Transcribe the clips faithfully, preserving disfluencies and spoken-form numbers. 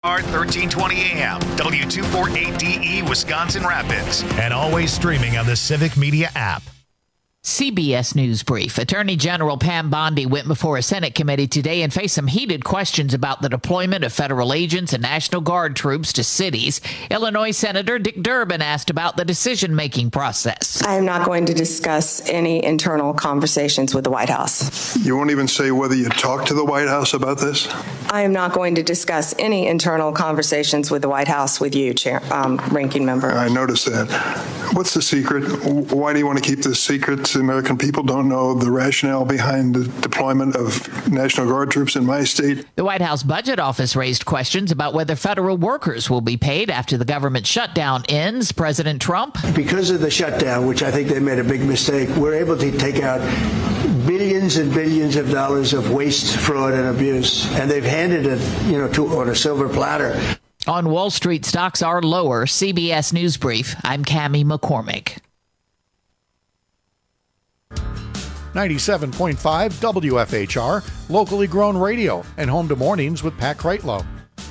thirteen twenty A M, W two forty-eight D E, Wisconsin Rapids, and always streaming on the Civic Media app. C B S News Brief. Attorney General Pam Bondi went before a Senate committee today and faced some heated questions about the deployment of federal agents and National Guard troops to cities. Illinois Senator Dick Durbin asked about the decision-making process. I am not going to discuss any internal conversations with the White House. You won't even say whether you talked to the White House about this? I am not going to discuss any internal conversations with the White House with you, Chair, um, Ranking Member. I noticed that. What's the secret? Why do you want to keep this secret? The American people don't know the rationale behind the deployment of National Guard troops in my state. The White House Budget Office raised questions about whether federal workers will be paid after the government shutdown ends. President Trump. Because of the shutdown, which I think they made a big mistake, we're able to take out billions and billions of dollars of waste, fraud, and abuse, and they've handed it, you know, to on a silver platter. On Wall Street, stocks are lower. C B S News Brief. I'm Cammie McCormick. ninety-seven point five W F H R, locally grown radio, and home to mornings with Pat Kreitlow.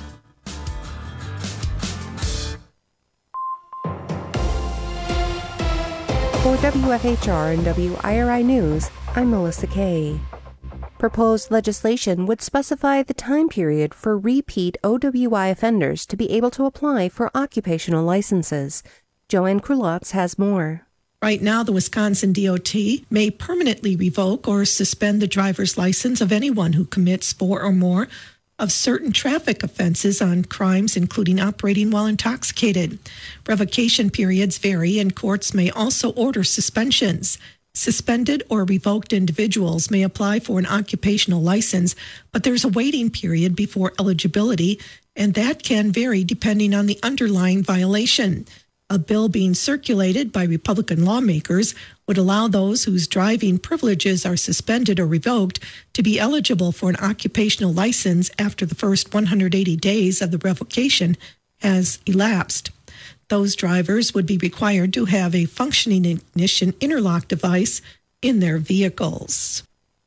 For W F H R and W I R I News, I'm Melissa Kay. Proposed legislation would specify the time period for repeat O W I offenders to be able to apply for occupational licenses. Joanne Krulotz has more. Right now, the Wisconsin D O T may permanently revoke or suspend the driver's license of anyone who commits four or more of certain traffic offenses on crimes, including operating while intoxicated. Revocation periods vary, and courts may also order suspensions. Suspended or revoked individuals may apply for an occupational license, but there's a waiting period before eligibility, and that can vary depending on the underlying violation. A bill being circulated by Republican lawmakers would allow those whose driving privileges are suspended or revoked to be eligible for an occupational license after the first one hundred eighty days of the revocation has elapsed. Those drivers would be required to have a functioning ignition interlock device in their vehicles.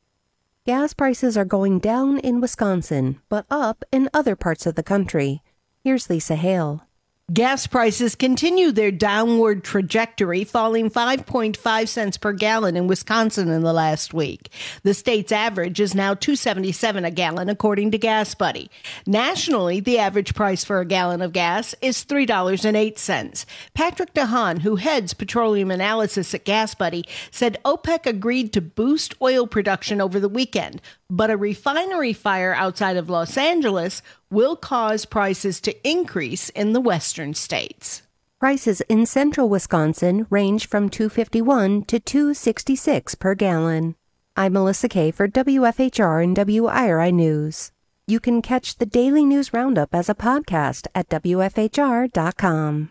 Gas prices are going down in Wisconsin, but up in other parts of the country. Here's Lisa Hale. Gas prices continue their downward trajectory, falling five point five cents per gallon in Wisconsin in the last week. The state's average is now two dollars and seventy-seven cents a gallon, according to Gas Buddy. Nationally, the average price for a gallon of gas is three dollars and eight cents. Patrick DeHaan, who heads petroleum analysis at Gas Buddy, said OPEC agreed to boost oil production over the weekend, but a refinery fire outside of Los Angeles will cause prices to increase in the western states. Prices in central Wisconsin range from two dollars and fifty-one cents to two dollars and sixty-six cents per gallon. I'm Melissa Kay for W F H R and W I R I News. You can catch the daily news roundup as a podcast at W F H R dot com.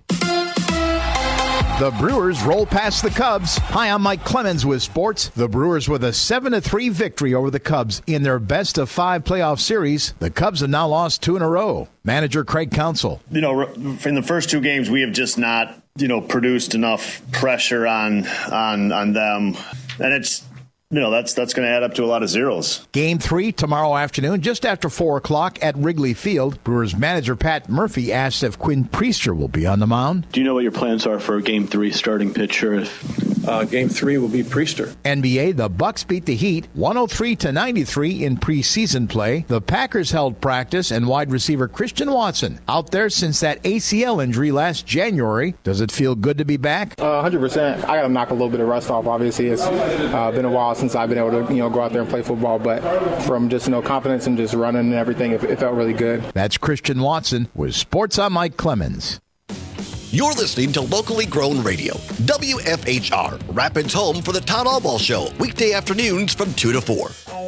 The Brewers roll past the Cubs. Hi, I'm Mike Clemens with sports. The Brewers with a seven to three victory over the Cubs in their best of five playoff series. The Cubs have now lost two in a row. Manager Craig Counsell. You know, in the first two games, we have just not, you know, produced enough pressure on on on them. And it's, you know, that's that's going to add up to a lot of zeros. Game three tomorrow afternoon, just after four o'clock at Wrigley Field. Brewers manager Pat Murphy asked if Quinn Priester will be on the mound. Do you know what your plans are for game three starting pitcher? Uh, game three will be Priester. N B A, the Bucks beat the Heat one oh three to ninety-three in preseason play. The Packers held practice, and wide receiver Christian Watson out there since that A C L injury last January. Does it feel good to be back? Uh, one hundred percent. I got to knock a little bit of rust off. Obviously, it's uh, been a while since I've been able to, you know, go out there and play football. But from just, you know, confidence and just running and everything, it, it felt really good. That's Christian Watson with Sports on Mike Clemens. You're listening to locally grown radio, W F H R, Rapids home for the Todd Albaugh Show, weekday afternoons from two to four.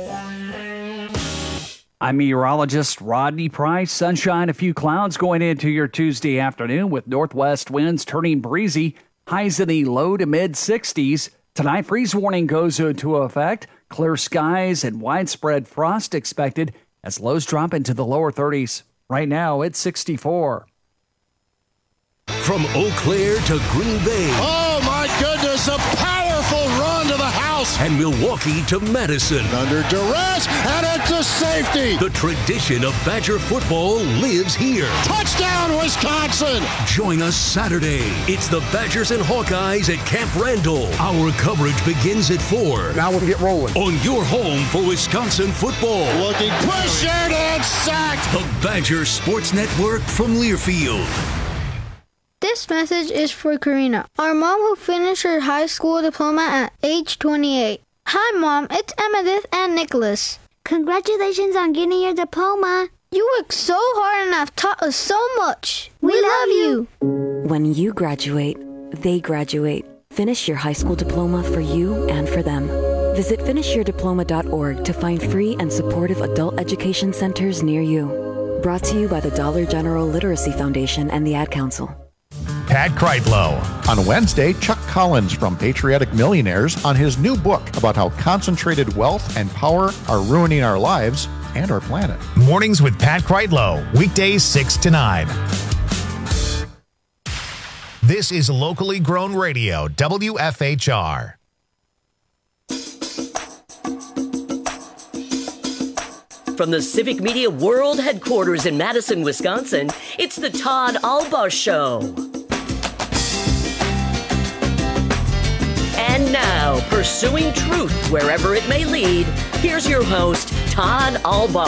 I'm meteorologist Rodney Price. Sunshine, a few clouds going into your Tuesday afternoon with northwest winds turning breezy, highs in the low to mid sixties. Tonight, freeze warning goes into effect. Clear skies and widespread frost expected as lows drop into the lower thirties. Right now, it's sixty-four. From Eau Claire to Green Bay. Oh, my goodness, a powerful run to the house. And Milwaukee to Madison. Under duress, and That's a safety. The tradition of Badger football lives here. Touchdown, Wisconsin. Join us Saturday. It's the Badgers and Hawkeyes at Camp Randall. Our coverage begins at four. Now we'll get rolling. On your home for Wisconsin football. Looking pressured and sacked. The Badger Sports Network from Learfield. This message is for Karina, our mom who finished her high school diploma at age twenty-eight. Hi, Mom. It's Emmettith and Nicholas. Congratulations on getting your diploma. You worked so hard and have taught us so much. We, we love you. When you graduate, they graduate. Finish your high school diploma for you and for them. Visit finish your diploma dot org to find free and supportive adult education centers near you. Brought to you by the Dollar General Literacy Foundation and the Ad Council. Pat Kreitlow. On Wednesday, Chuck Collins from Patriotic Millionaires on his new book about how concentrated wealth and power are ruining our lives and our planet. Mornings with Pat Kreitlow, weekdays six to nine. This is locally grown radio, W F H R. From the Civic Media World Headquarters in Madison, Wisconsin, it's the Todd Alba Show. And now, pursuing truth wherever it may lead, here's your host, Todd Alba.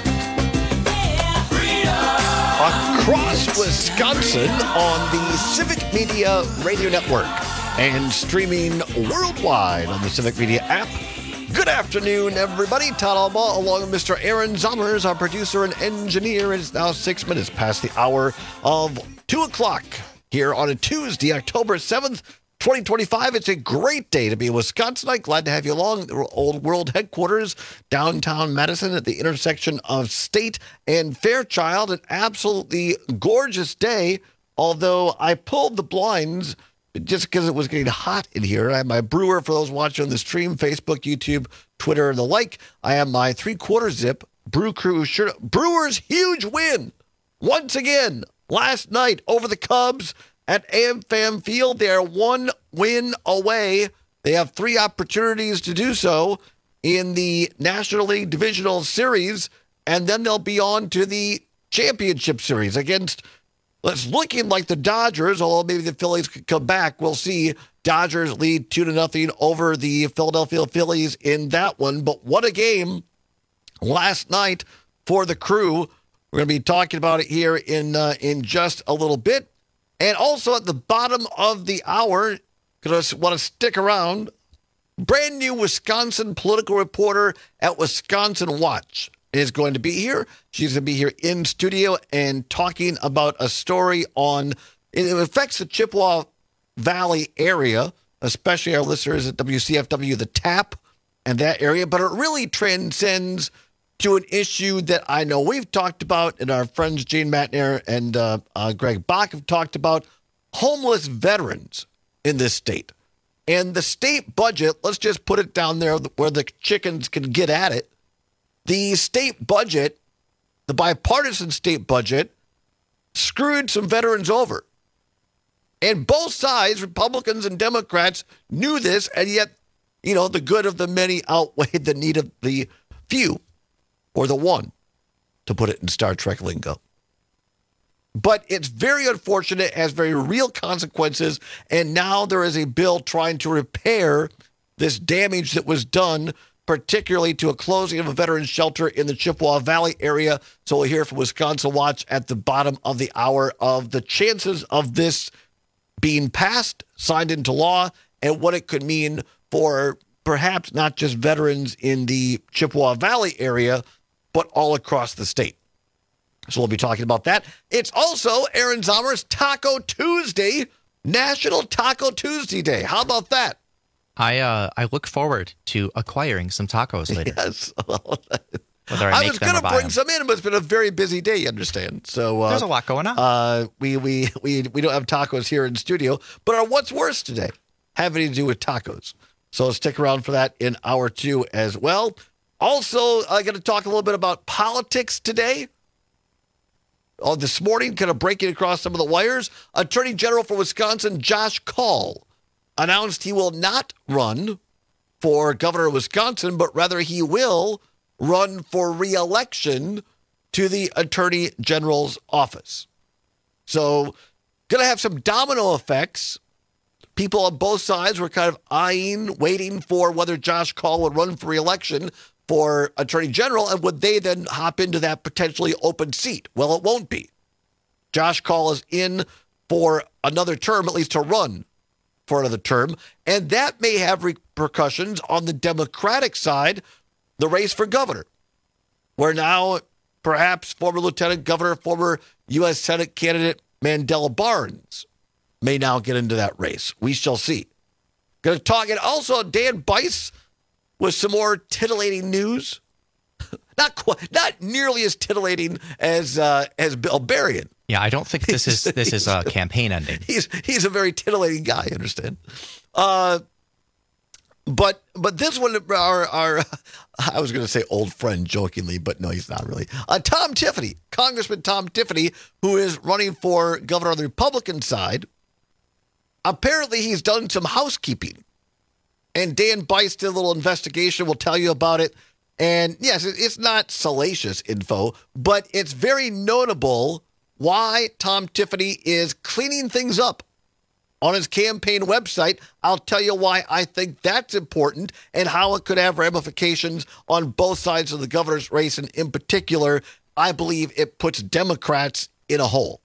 Across Wisconsin on the Civic Media Radio Network and streaming worldwide on the Civic Media app. Good afternoon, everybody. Todd Alba along with Mister Aaron Zommers, our producer and engineer. It's now six minutes past the hour of two o'clock here on a Tuesday, October seventh, twenty twenty-five. It's a great day to be a Wisconsinite. Glad to have you along. The old world headquarters, downtown Madison at the intersection of State and Fairchild. An absolutely gorgeous day, although I pulled the blinds just because it was getting hot in here. I have my brewer for those watching on the stream, Facebook, YouTube, Twitter, and the like. I have my three-quarter zip Brew Crew shirt. Brewers' huge win once again last night over the Cubs at AmFam Field. They're one win away. They have three opportunities to do so in the National League Divisional Series, and then they'll be on to the Championship Series against, it's looking like the Dodgers, although maybe the Phillies could come back. We'll see. Dodgers lead two to nothing over the Philadelphia Phillies in that one. But what a game last night for the Crew. We're going to be talking about it here in uh, in just a little bit. And also at the bottom of the hour, because I want to stick around, brand new Wisconsin political reporter at Wisconsin Watch is going to be here. She's going to be here in studio and talking about a story on, it affects the Chippewa Valley area, especially our listeners at W C F W, the TAP and that area, but it really transcends to an issue that I know we've talked about and our friends Gene Matner and uh, uh, Greg Bach have talked about, homeless veterans in this state. And the state budget, let's just put it down there where the chickens can get at it. The state budget, the bipartisan state budget, screwed some veterans over. And both sides, Republicans and Democrats, knew this, and yet, you know, the good of the many outweighed the need of the few, or the one, to put it in Star Trek lingo. But it's very unfortunate, it has very real consequences, and now there is a bill trying to repair this damage that was done, particularly to a closing of a veterans shelter in the Chippewa Valley area. So we'll hear from Wisconsin Watch at the bottom of the hour of the chances of this being passed, signed into law, and what it could mean for perhaps not just veterans in the Chippewa Valley area, but all across the state. So we'll be talking about that. It's also Aaron Zommers' Taco Tuesday, National Taco Tuesday Day. How about that? I uh, I look forward to acquiring some tacos later. Yes. Whether I, I make was them going or to buy bring them. some in, but it's been a very busy day, you understand. So uh, There's a lot going on. Uh, we, we, we, we don't have tacos here in studio, but our What's Worse today having to do with tacos. So stick around for that in hour two as well. Also, I'm going to talk a little bit about politics today. Oh, this morning, kind of breaking across some of the wires, Attorney General for Wisconsin, Josh Kaul, announced he will not run for governor of Wisconsin, but rather he will run for re-election to the Attorney General's office. So, going to have some domino effects. People on both sides were kind of eyeing, waiting for whether Josh Kaul would run for re-election for Attorney General, and would they then hop into that potentially open seat? Well, it won't be. Josh Kaul is in for another term, at least to run for another term, and that may have repercussions on the Democratic side, the race for governor, where now perhaps former Lieutenant Governor, former U S Senate candidate Mandela Barnes may now get into that race. We shall see. Going to talk, and also Dan Bice with some more titillating news. Not quite, not nearly as titillating as uh, as Bill Berrien. Yeah, I don't think this is this is a campaign ending. He's he's a very titillating guy, I understand. Uh, but but this one, our our I was going to say old friend jokingly, but no, he's not really. Uh, Tom Tiffany, Congressman Tom Tiffany, who is running for governor on the Republican side. Apparently, he's done some housekeeping, and Dan Bice did a little investigation. We'll tell you about it. And yes, it's not salacious info, but it's very notable why Tom Tiffany is cleaning things up on his campaign website. I'll tell you why I think that's important and how it could have ramifications on both sides of the governor's race. And in particular, I believe it puts Democrats in a hole.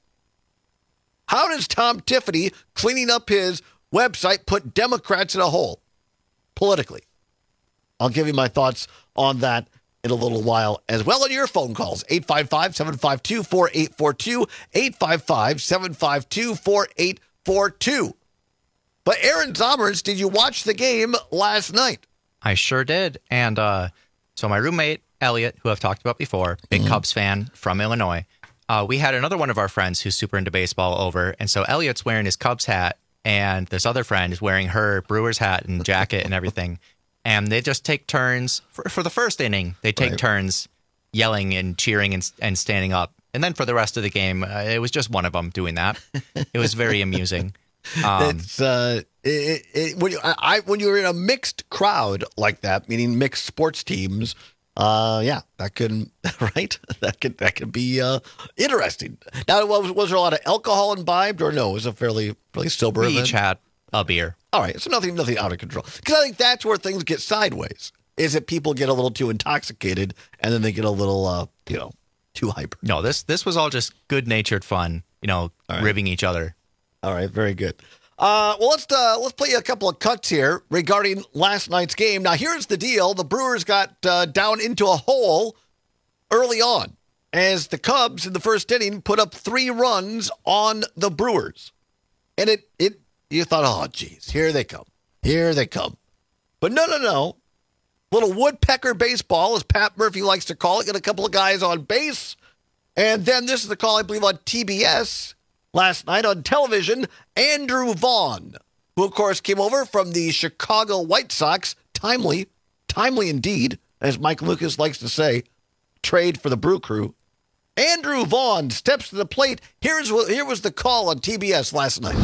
How does Tom Tiffany cleaning up his website put Democrats in a hole politically? I'll give you my thoughts on that in a little while as well. On your phone calls, eight five five, seven five two, four eight four two, eight five five, seven five two, four eight four two. But Aaron Zommers, did you watch the game last night? I sure did. And uh, so my roommate, Elliot, who I've talked about before, big mm-hmm. Cubs fan from Illinois, uh, we had another one of our friends who's super into baseball over. And so Elliot's wearing his Cubs hat, and this other friend is wearing her Brewers hat and jacket and everything. And they just take turns for, for the first inning. They take right. turns yelling and cheering and, and standing up. And then for the rest of the game, uh, it was just one of them doing that. It was very amusing. Um, it's uh, it, it, when you I when you're in a mixed crowd like that, meaning mixed sports teams, uh, yeah, that could right. That could that could be uh, interesting. Now, was was there a lot of alcohol imbibed, or no? It was a fairly fairly sober we event? each had a beer. All right, so nothing, nothing out of control. Because I think that's where things get sideways. Is that people get a little too intoxicated, and then they get a little, uh, you know, too hyper. No, this this was all just good-natured fun. You know, right. ribbing each other. All right, very good. Uh, well, let's uh, let's play a couple of cuts here regarding last night's game. Now, here's the deal: the Brewers got uh, down into a hole early on, as the Cubs in the first inning put up three runs on the Brewers, and it it. You thought, oh, geez, here they come. Here they come. But no, no, no. Little woodpecker baseball, as Pat Murphy likes to call it. Got a couple of guys on base. And then this is the call, I believe, on T B S last night on television. Andrew Vaughn, who, of course, came over from the Chicago White Sox. Timely, timely indeed, as Mike Lucas likes to say, trade for the Brew Crew. Andrew Vaughn steps to the plate. Here's what, here was the call on T B S last night.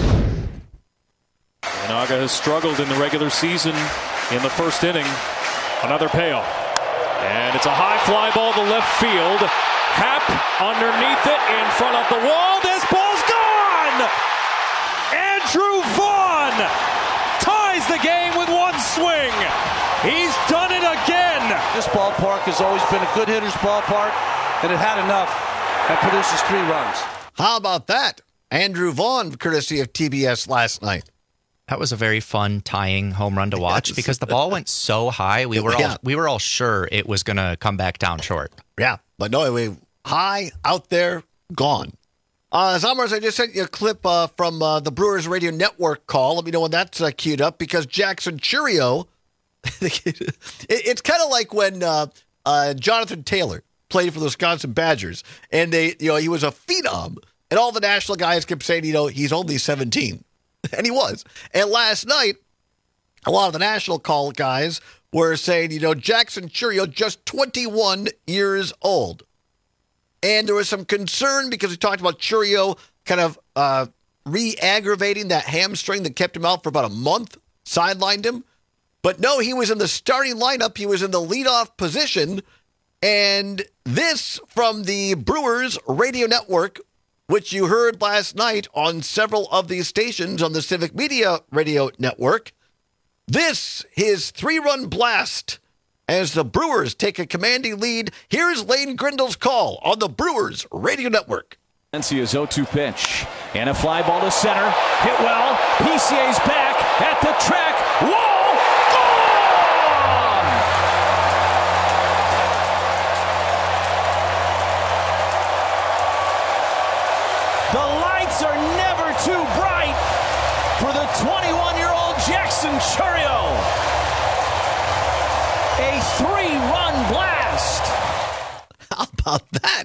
Naga has struggled in the regular season in the first inning. Another payoff. And it's a high fly ball to left field. Happ underneath it in front of the wall. This ball's gone! Andrew Vaughn ties the game with one swing. He's done it again. This ballpark has always been a good hitter's ballpark, and it had enough and produces three runs. How about that? Andrew Vaughn, courtesy of T B S last night. That was a very fun tying home run to watch yes. because the ball went so high. We were yeah. all we were all sure it was going to come back down short. Yeah, but no, we high out there, gone. Uh, Zommers, I just sent you a clip uh, from uh, the Brewers Radio Network call. Let me know when that's uh, queued up because Jackson Chourio. it, it's kind of like when uh, uh, Jonathan Taylor played for the Wisconsin Badgers, and they, you know, he was a phenom, and all the national guys kept saying, you know, he's only seventeen. And he was. And last night, a lot of the national call guys were saying, you know, Jackson Chourio, just twenty-one years old. And there was some concern because we talked about Chourio kind of uh, re-aggravating that hamstring that kept him out for about a month, sidelined him. But no, he was in the starting lineup. He was in the leadoff position. And this from the Brewers radio network, which you heard last night on several of these stations on the Civic Media radio network. This, his three-run blast as the Brewers take a commanding lead. Here's Lane Grindle's call on the Brewers radio network. Valencia's oh two pitch and a fly ball to center. Hit well. P C A's back at the track. Wall. Gone! The lights are never too bright for the twenty-one-year-old Jackson Chourio. A three-run blast. How about that?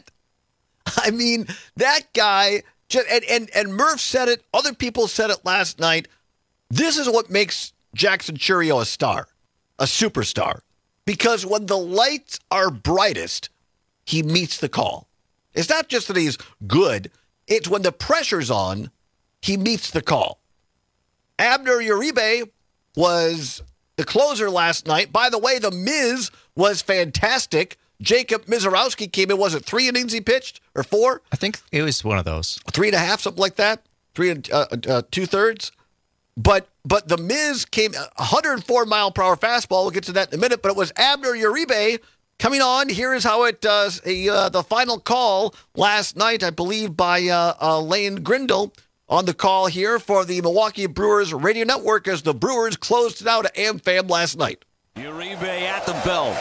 I mean, that guy, just, and, and, and Murph said it, other people said it last night. This is what makes Jackson Chourio a star, a superstar. Because when the lights are brightest, he meets the call. It's not just that he's good. It's when the pressure's on, he meets the call. Abner Uribe was the closer last night. By the way, the Miz was fantastic. Jacob Mizorowski came in, was it three innings he pitched or four? I think it was one of those. Three and a half, something like that. Three and uh, uh, two thirds. But but the Miz came one oh four mile per hour fastball. We'll get to that in a minute. But it was Abner Uribe coming on. Here is how it does. A, uh, the final call last night, I believe, by uh, uh, Lane Grindle on the call here for the Milwaukee Brewers radio network as the Brewers closed it out at AmFam last night. Uribe at the belt.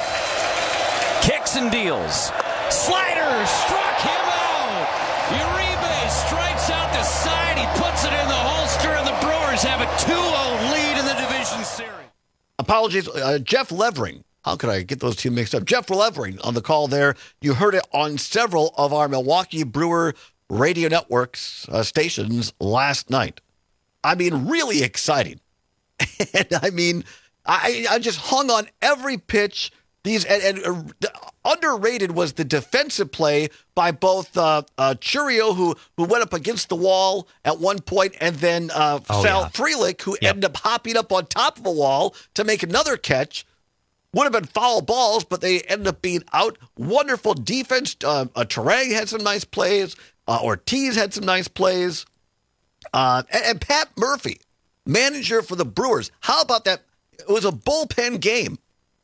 Kicks and deals. Slider struck him out. Uribe strikes out the side. He puts it in the holster, and the Brewers have a two oh lead in the division series. Apologies, uh, Jeff Levering. How could I get those two mixed up? Jeff Levering on the call there. You heard it on several of our Milwaukee Brewer radio networks uh, stations last night. I mean, really exciting. And I mean, I, I just hung on every pitch. These and, and uh, underrated was the defensive play by both uh, uh, Chourio, who who went up against the wall at one point, and then uh, oh, Sal yeah. Frelick, who Yep. ended up hopping up on top of a wall to make another catch. Would have been foul balls, but they ended up being out. Wonderful defense. Uh, uh, Terang had some nice plays. Uh, Ortiz had some nice plays. Uh, and, and Pat Murphy, manager for the Brewers. How about that? It was a bullpen game.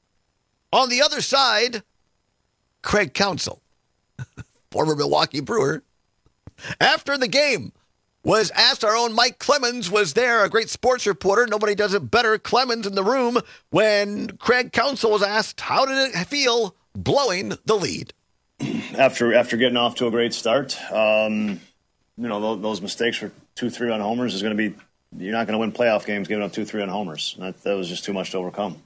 On the other side, Craig Counsell, former Milwaukee Brewer, after the game, was asked. Our own Mike Clemens was there, a great sports reporter. Nobody does it better. Clemens in the room when Craig Counsell was asked, how did it feel blowing the lead? After after getting off to a great start, um, you know, those, those mistakes for two, three on homers is going to be, you're not going to win playoff games giving up two, three on homers. That, that was just too much to overcome.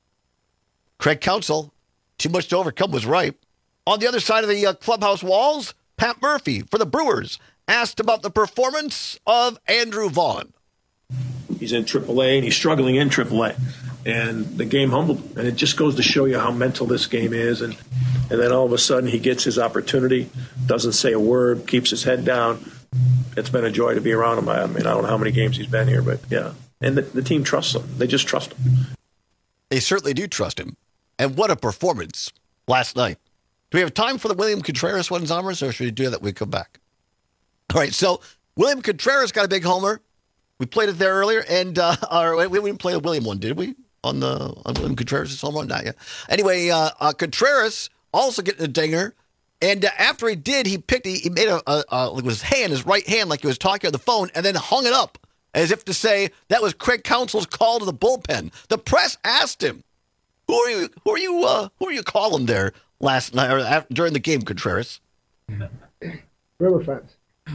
Craig Counsell, too much to overcome, was right. On the other side of the uh, clubhouse walls, Pat Murphy for the Brewers asked about the performance of Andrew Vaughn. He's in triple A, and he's struggling in triple A. And the game humbled him. And it just goes to show you how mental this game is. And, and then all of a sudden he gets his opportunity, doesn't say a word, keeps his head down. It's been a joy to be around him. I mean, I don't know how many games he's been here, but yeah. And the, the team trusts him. They just trust him. They certainly do trust him. And what a performance last night. Do we have time for the William Contreras one, Zombers, or should we do that when we come back? All right, so William Contreras got a big homer. We played it there earlier, and uh, or we didn't play the William one, did we? On the on William Contreras' home run? Not yet. Anyway, uh, uh, Contreras also getting a dinger, and uh, after he did, he picked, he, he made a, a, a with his hand, his right hand, like he was talking on the phone, and then hung it up as if to say that was Craig Counsell's call to the bullpen. The press asked him, "Who are you? Who are you? Uh, who are you calling there last night or after, during the game, Contreras?" Brewer fans.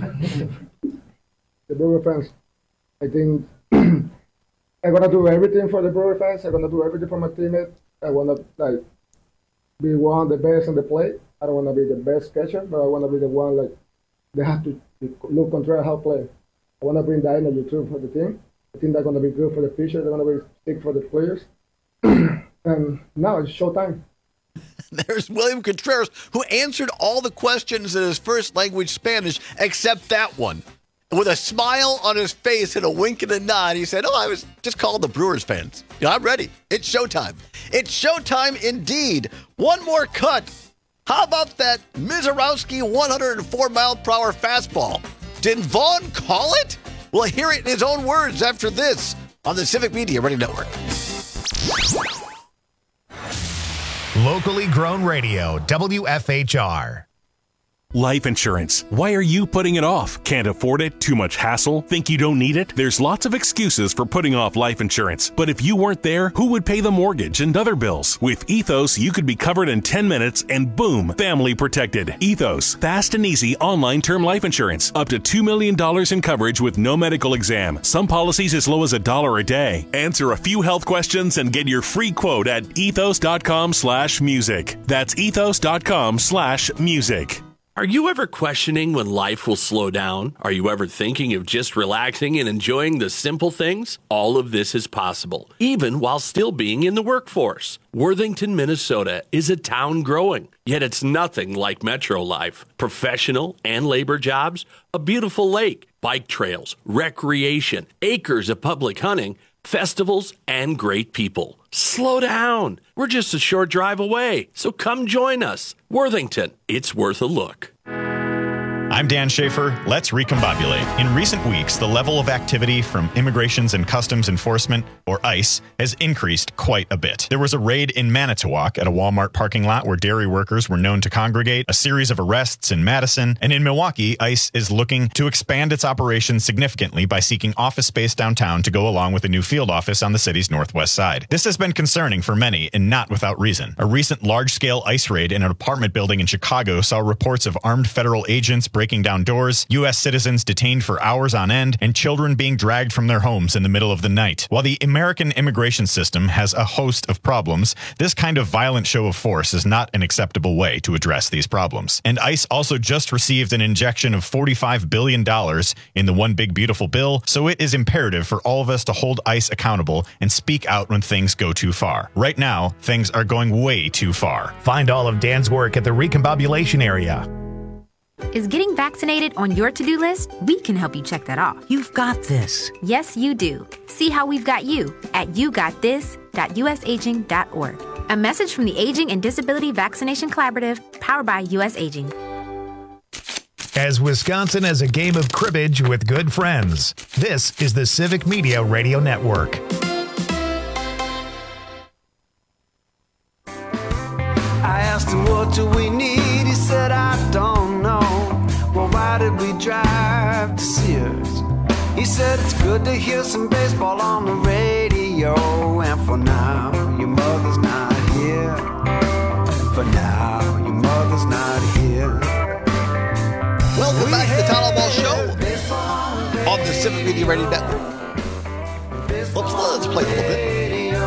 The Brewer fans. I think I'm gonna do everything for the Brewer fans. I'm gonna do everything for my teammates. I wanna like be one of the best on the plate. I don't wanna be the best catcher, but I wanna be the one like they have to look control how to play. I wanna bring that energy too for the team. I think they're gonna be good for the pitchers. They're gonna be big for the players. And now it's showtime. There's William Contreras, who answered all the questions in his first language, Spanish, except that one. With a smile on his face and a wink and a nod, he said, oh, I was just calling the Brewers fans. You know, I'm ready. It's showtime. It's showtime indeed. One more cut How about that Mizorowski one oh four mile per hour fastball? Did Vaughn call it? We'll hear it in his own words after this on the Civic Media Radio Network. Locally grown radio, W F H R. Life insurance. Why are you putting it off? Can't afford it? Too much hassle? Think you don't need it? There's lots of excuses for putting off life insurance. But if you weren't there, who would pay the mortgage and other bills? With Ethos, you could be covered in ten minutes and boom, family protected. Ethos, fast and easy online term life insurance. Up to two million dollars in coverage with no medical exam. Some policies as low as a dollar a day. Answer a few health questions and get your free quote at ethos.com slash music. That's ethos.com slash music. Are you ever questioning when life will slow down? Are you ever thinking of just relaxing and enjoying the simple things? All of this is possible, even while still being in the workforce. Worthington, Minnesota is a town growing, yet it's nothing like metro life. Professional and labor jobs, a beautiful lake, bike trails, recreation, acres of public hunting, festivals, and great people. Slow down. We're just a short drive away, so come join us. Worthington, it's worth a look. I'm Dan Schaefer. Let's recombobulate. In recent weeks, the level of activity from Immigrations and Customs Enforcement, or ICE, has increased quite a bit. There was a raid in Manitowoc at a Walmart parking lot where dairy workers were known to congregate, a series of arrests in Madison, and in Milwaukee, ICE is looking to expand its operations significantly by seeking office space downtown to go along with a new field office on the city's northwest side. This has been concerning for many, and not without reason. A recent large-scale ICE raid in an apartment building in Chicago saw reports of armed federal agents breaking down doors, U S citizens detained for hours on end, and children being dragged from their homes in the middle of the night. While the American immigration system has a host of problems, this kind of violent show of force is not an acceptable way to address these problems. And ICE also just received an injection of forty-five billion dollars in the One Big Beautiful Bill, so it is imperative for all of us to hold ICE accountable and speak out when things go too far. Right now, things are going way too far. Find all of Dan's work at the Recombobulation area. Is getting vaccinated on your to-do list? We can help you check that off. You've got this. Yes, you do. See how we've got you at you got this dot u s aging dot org. A message from the Aging and Disability Vaccination Collaborative, powered by U S Aging. As Wisconsin has a game of cribbage with good friends, this is the Civic Media Radio Network. I asked him, what do we need? He said, I don't know. Well, why did we drive to Sears? He said, it's good to hear some baseball on the radio. And for now, your mother's not here. For now, your mother's not here. Welcome back to the Town Hall Ball Show on the Civic Media Radio Network. Let's, let's play a little bit.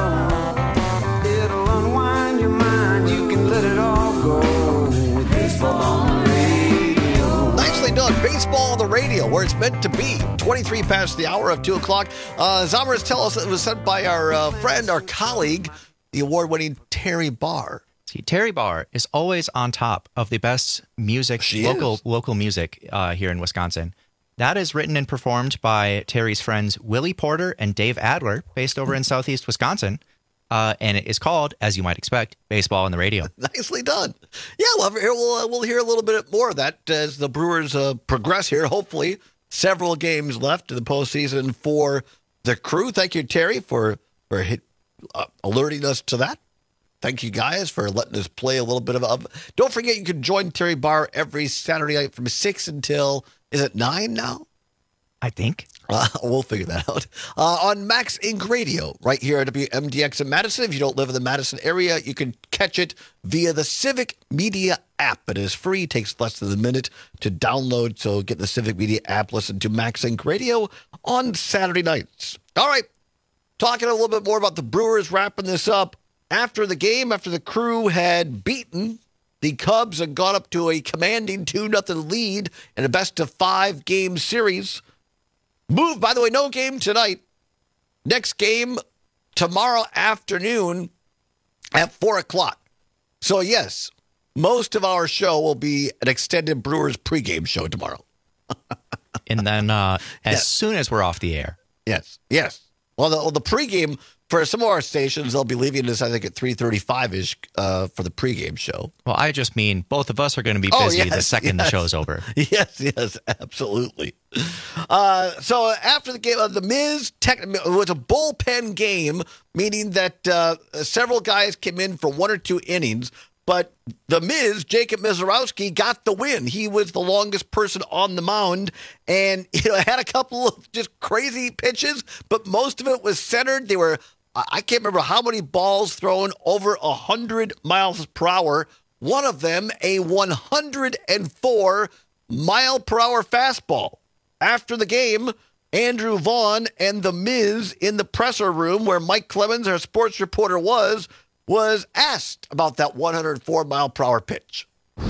It'll unwind your mind. You can let it all go with baseball on the radio. Nicely done. Baseball on the radio, where it's meant to be. twenty-three past the hour of two o'clock. Uh, Zomers tell us it was sent by our uh, friend, our colleague, the award-winning Terry Barr. See, Terry Barr is always on top of the best music, She local is. local music uh, here in Wisconsin. That is written and performed by Terry's friends Willie Porter and Dave Adler, based over in southeast Wisconsin. Uh, and it is called, as you might expect, Baseball on the Radio. Nicely done. Yeah, we'll, hear, we'll, uh, we'll hear a little bit more of that as the Brewers uh, progress here. Hopefully, several games left in the postseason for the Crew. Thank you, Terry, for, for hit, uh, alerting us to that. Thank you, guys, for letting us play a little bit of... of Don't forget, you can join Terry Barr every Saturday night from six until... Is it nine now? I think. Uh, we'll figure that out. Uh, on Max Inc Radio, right here at W M D X in Madison. If you don't live in the Madison area, you can catch it via the Civic Media app. It is free, takes less than a minute to download. So get the Civic Media app, listen to Max Inc Radio on Saturday nights. All right, talking a little bit more about the Brewers, wrapping this up. After the game, after the Crew had beaten the Cubs and got up to a commanding two nothing lead in a best-of-five game series. Move, by the way, no game tonight. Next game tomorrow afternoon at four o'clock. So, yes, most of our show will be an extended Brewers pregame show tomorrow. And then uh, as Yes. soon as we're off the air. Yes, yes. Well, the, well, the pregame for some of our stations, they'll be leaving us, I think, at three thirty-five-ish uh, for the pregame show. Well, I just mean both of us are going to be Oh, busy yes, the second yes. the show's over. Yes, yes, absolutely. Uh, so after the game, uh, the Miz tech, it was a bullpen game, meaning that uh, several guys came in for one or two innings, but the Miz, Jacob Misiorowski, got the win. He was the longest person on the mound, and you know had a couple of just crazy pitches, but most of it was centered. They were, I can't remember how many balls thrown over one hundred miles per hour. One of them, a one hundred four mile per hour fastball. After the game, Andrew Vaughn and the Miz in the presser room where Mike Clemens, our sports reporter, was, was asked about that one hundred four mile per hour pitch.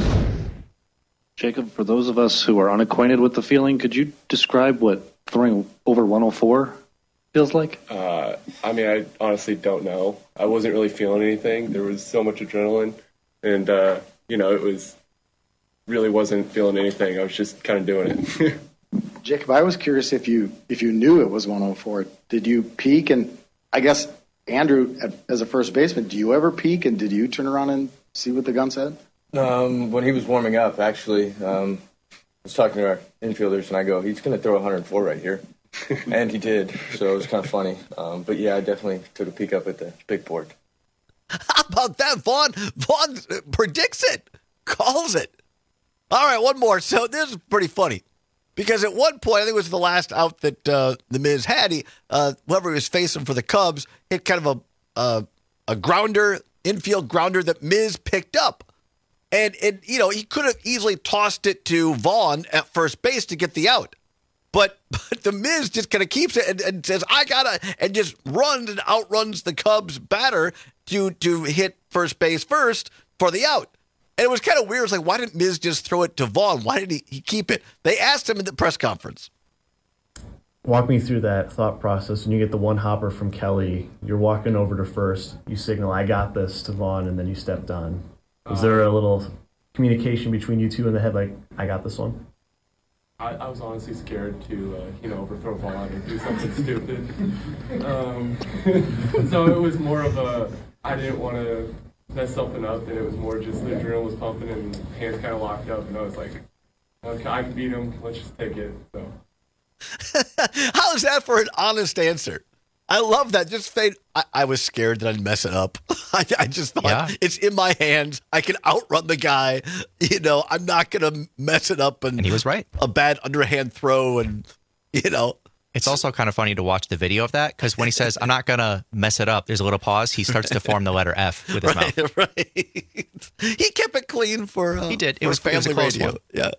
Jacob, for those of us who are unacquainted with the feeling, could you describe what throwing over one oh four feels like? Uh, I mean, I honestly don't know. I wasn't really feeling anything. There was so much adrenaline, and, uh, you know, it was really wasn't feeling anything. I was just kind of doing it. Jacob, I was curious if you if you knew it was one oh four. Did you peek? And I guess, Andrew, as a first baseman, do you ever peek? And did you turn around and see what the gun said? Um, when he was warming up, actually, um, I was talking to our infielders, and I go, he's going to throw one hundred four right here. And he did, so it was kind of funny. Um, but, yeah, I definitely took a peek up at the big board. How about that? Vaughn, Vaughn predicts it, calls it. All right, one more. So this is pretty funny. Because at one point, I think it was the last out that uh, the Miz had, he, uh, whoever he was facing for the Cubs hit kind of a uh, a grounder, infield grounder that Miz picked up. And, and, you know, he could have easily tossed it to Vaughn at first base to get the out. But, but the Miz just kind of keeps it and, and says, I got to, and just runs and outruns the Cubs batter to, to hit first base first for the out. And it was kind of weird. It was like, why didn't Miz just throw it to Vaughn? Why did he, he keep it? They asked him in the press conference. Walk me through that thought process. When you get the one hopper from Kelly, you're walking over to first, you signal, I got this to Vaughn, and then you stepped on. Was there a little communication between you two in the head, like, I got this one? I, I was honestly scared to, uh, you know, overthrow Vaughn and do something stupid. Um, so it was more of a, I didn't want to mess something up, and it was more just the adrenaline was pumping and hands kind of locked up, and I was like, okay, I can beat him, let's just take it. So. How is that for an honest answer? I love that. Just say, I, I was scared that I'd mess it up. I, I just thought, yeah. It's in my hands. I can outrun the guy. You know, I'm not going to mess it up. And, and he was right. A bad underhand throw and, you know. It's also kind of funny to watch the video of that because when he says, I'm not going to mess it up, there's a little pause. He starts to form the letter F with his right, mouth. Right. He kept it clean for uh, He did. It for was, family it was a close radio. one. Yeah.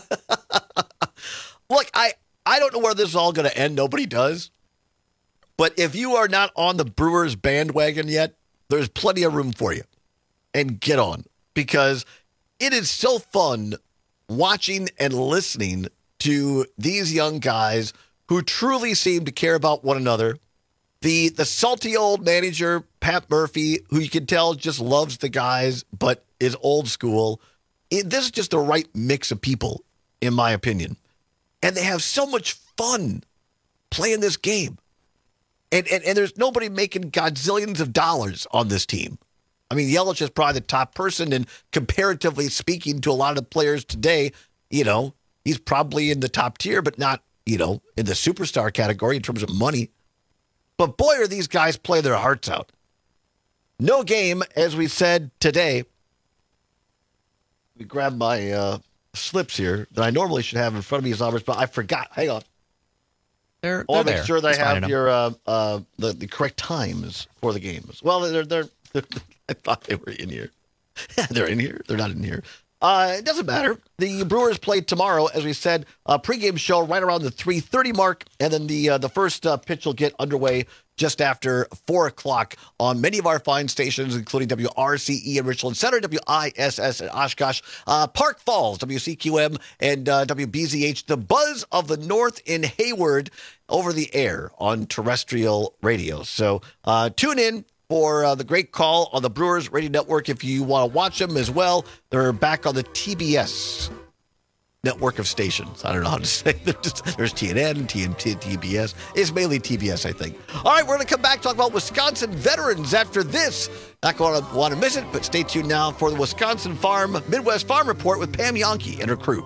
Look, I, I don't know where this is all going to end. Nobody does. But if you are not on the Brewers bandwagon yet, there's plenty of room for you. And get on. Because it is so fun watching and listening to these young guys who truly seem to care about one another. The the salty old manager, Pat Murphy, who you can tell just loves the guys, but is old school. It, this is just the right mix of people, in my opinion. And they have so much fun playing this game. And, and and there's nobody making godzillions of dollars on this team. I mean, Yelich is probably the top person, and comparatively speaking to a lot of the players today, you know, he's probably in the top tier, but not, you know, in the superstar category in terms of money. But boy, are these guys play their hearts out. No game, as we said today. Let me grab my uh, slips here that I normally should have in front of me as always, but I forgot. Hang on. They're, I want they're to make sure that He's I have your uh, uh, the, the correct times for the games. Well, they're, they're, they're I thought they were in here. They're in here. They're not in here. Uh, it doesn't matter. The Brewers play tomorrow, as we said, a pregame show right around the three thirty mark, and then the uh, the first uh, pitch will get underway just after four o'clock on many of our fine stations, including W R C E in Richland Center, W I S S in Oshkosh, uh, Park Falls, W C Q M, and uh, W B Z H, the Buzz of the North in Hayward, over the air on terrestrial radio. So uh, tune in for uh, the great call on the Brewers Radio Network if you want to watch them as well. They're back on the T B S network of stations. I don't know how to say. There's, there's T N N, T N T, T B S. It's mainly T B S, I think. All right, we're going to come back talk about Wisconsin veterans after this. Not going to want to miss it, but stay tuned now for the Wisconsin Farm Midwest Farm Report with Pam Yonke and her crew.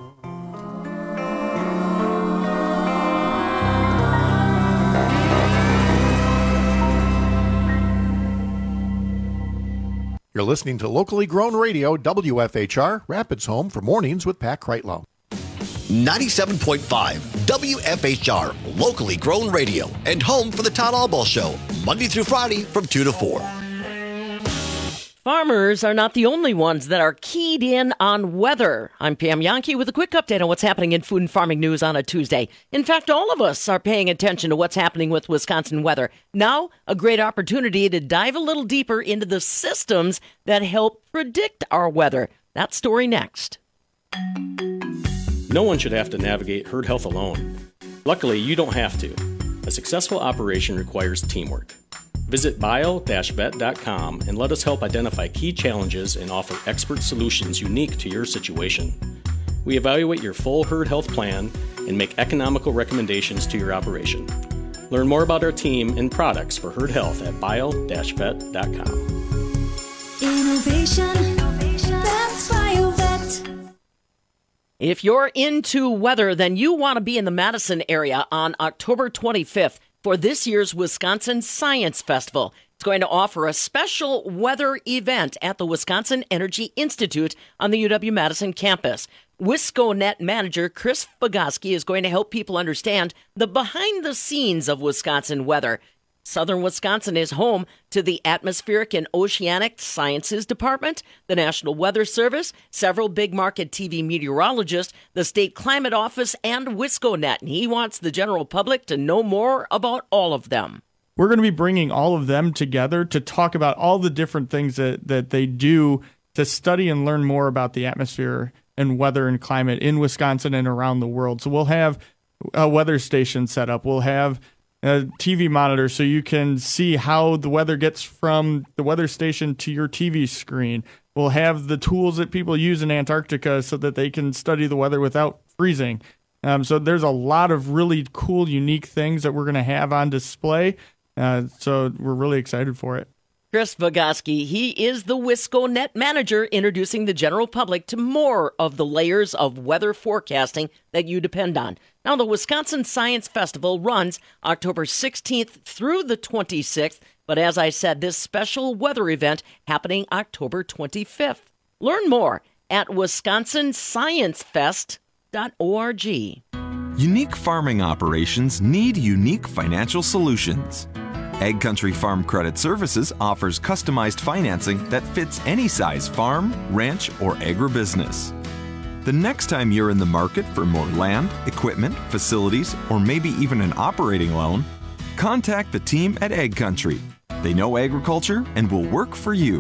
You're listening to locally grown radio, W F H R, Rapids Home for Mornings with Pat Kreitlow. ninety-seven point five W F H R, locally grown radio, and home for the Todd Albaugh Show, Monday through Friday from two to four. Farmers are not the only ones that are keyed in on weather. I'm Pam Yonke with a quick update on what's happening in food and farming news on a Tuesday. In fact, all of us are paying attention to what's happening with Wisconsin weather. Now, a great opportunity to dive a little deeper into the systems that help predict our weather. That story next. No one should have to navigate herd health alone. Luckily, you don't have to. A successful operation requires teamwork. Visit bio dash vet dot com and let us help identify key challenges and offer expert solutions unique to your situation. We evaluate your full herd health plan and make economical recommendations to your operation. Learn more about our team and products for herd health at bio dash vet dot com. Innovation, that's BioVet. If you're into weather, then you want to be in the Madison area on October twenty-fifth. For this year's Wisconsin Science Festival. It's going to offer a special weather event at the Wisconsin Energy Institute on the U W-Madison campus. WiscoNet manager Chris Bogoski is going to help people understand the behind-the-scenes of Wisconsin weather. Southern Wisconsin is home to the Atmospheric and Oceanic Sciences Department, the National Weather Service, several big market T V meteorologists, the State Climate Office, and WiscoNet. And he wants the general public to know more about all of them. We're going to be bringing all of them together to talk about all the different things that, that they do to study and learn more about the atmosphere and weather and climate in Wisconsin and around the world. So we'll have a weather station set up. We'll have a T V monitor so you can see how the weather gets from the weather station to your T V screen. We'll have the tools that people use in Antarctica so that they can study the weather without freezing. Um, so there's a lot of really cool, unique things that we're going to have on display. Uh, so we're really excited for it. Chris Bogoski, he is the WiscoNet manager, introducing the general public to more of the layers of weather forecasting that you depend on. Now, the Wisconsin Science Festival runs October sixteenth through the twenty-sixth, but as I said, this special weather event happening October twenty-fifth. Learn more at wisconsin science fest dot org. Unique farming operations need unique financial solutions. Ag Country Farm Credit Services offers customized financing that fits any size farm, ranch, or agribusiness. The next time you're in the market for more land, equipment, facilities, or maybe even an operating loan, contact the team at Ag Country. They know agriculture and will work for you.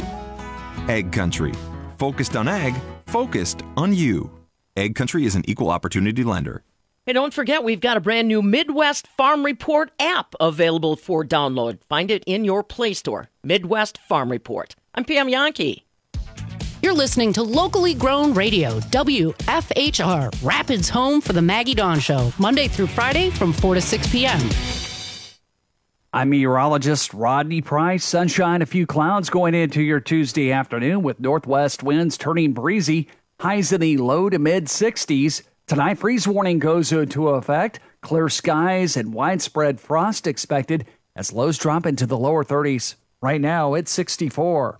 Ag Country. Focused on ag, focused on you. Ag Country is an equal opportunity lender. Hey, don't forget, we've got a brand new Midwest Farm Report app available for download. Find it in your Play Store. Midwest Farm Report. I'm Pam Yonke. You're listening to locally grown radio, W F H R, Rapids home for the Maggie Dawn Show, Monday through Friday from four to six p.m. I'm meteorologist Rodney Price. Sunshine, a few clouds going into your Tuesday afternoon with northwest winds turning breezy. Highs in the low to mid sixties. Tonight, freeze warning goes into effect. Clear skies and widespread frost expected as lows drop into the lower thirties. Right now, it's sixty-four.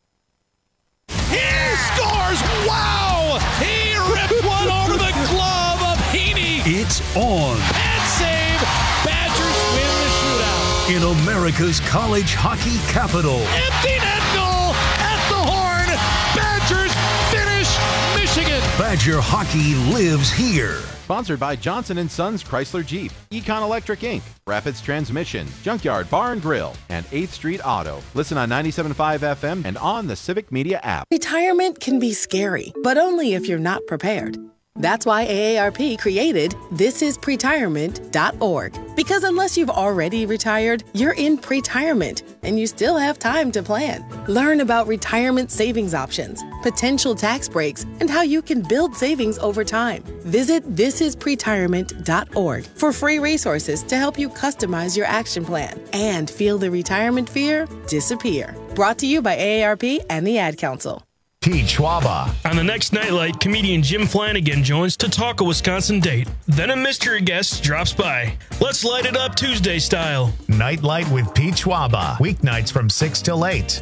He scores! Wow! He ripped one over the glove of Heaney. It's on. And save. Badgers win the shootout. In America's college hockey capital. Empty net goal at the horn. Badgers finish Michigan. Badger hockey lives here. Sponsored by Johnson and Sons Chrysler Jeep, Econ Electric Incorporated, Rapids Transmission, Junkyard Bar and Grill, and eighth Street Auto. Listen on ninety-seven point five F M and on the Civic Media app. Retirement can be scary, but only if you're not prepared. That's why A A R P created this is pretirement dot org. Because unless you've already retired, you're in pretirement, and you still have time to plan. Learn about retirement savings options, potential tax breaks, and how you can build savings over time. Visit this is pretirement dot org for free resources to help you customize your action plan and feel the retirement fear disappear. Brought to you by A A R P and the Ad Council. Pete Schwaba. On the next Nightlight, comedian Jim Flanagan joins to talk a Wisconsin date. Then a mystery guest drops by. Let's light it up Tuesday style. Nightlight with Pete Schwaba. Weeknights from six till eight.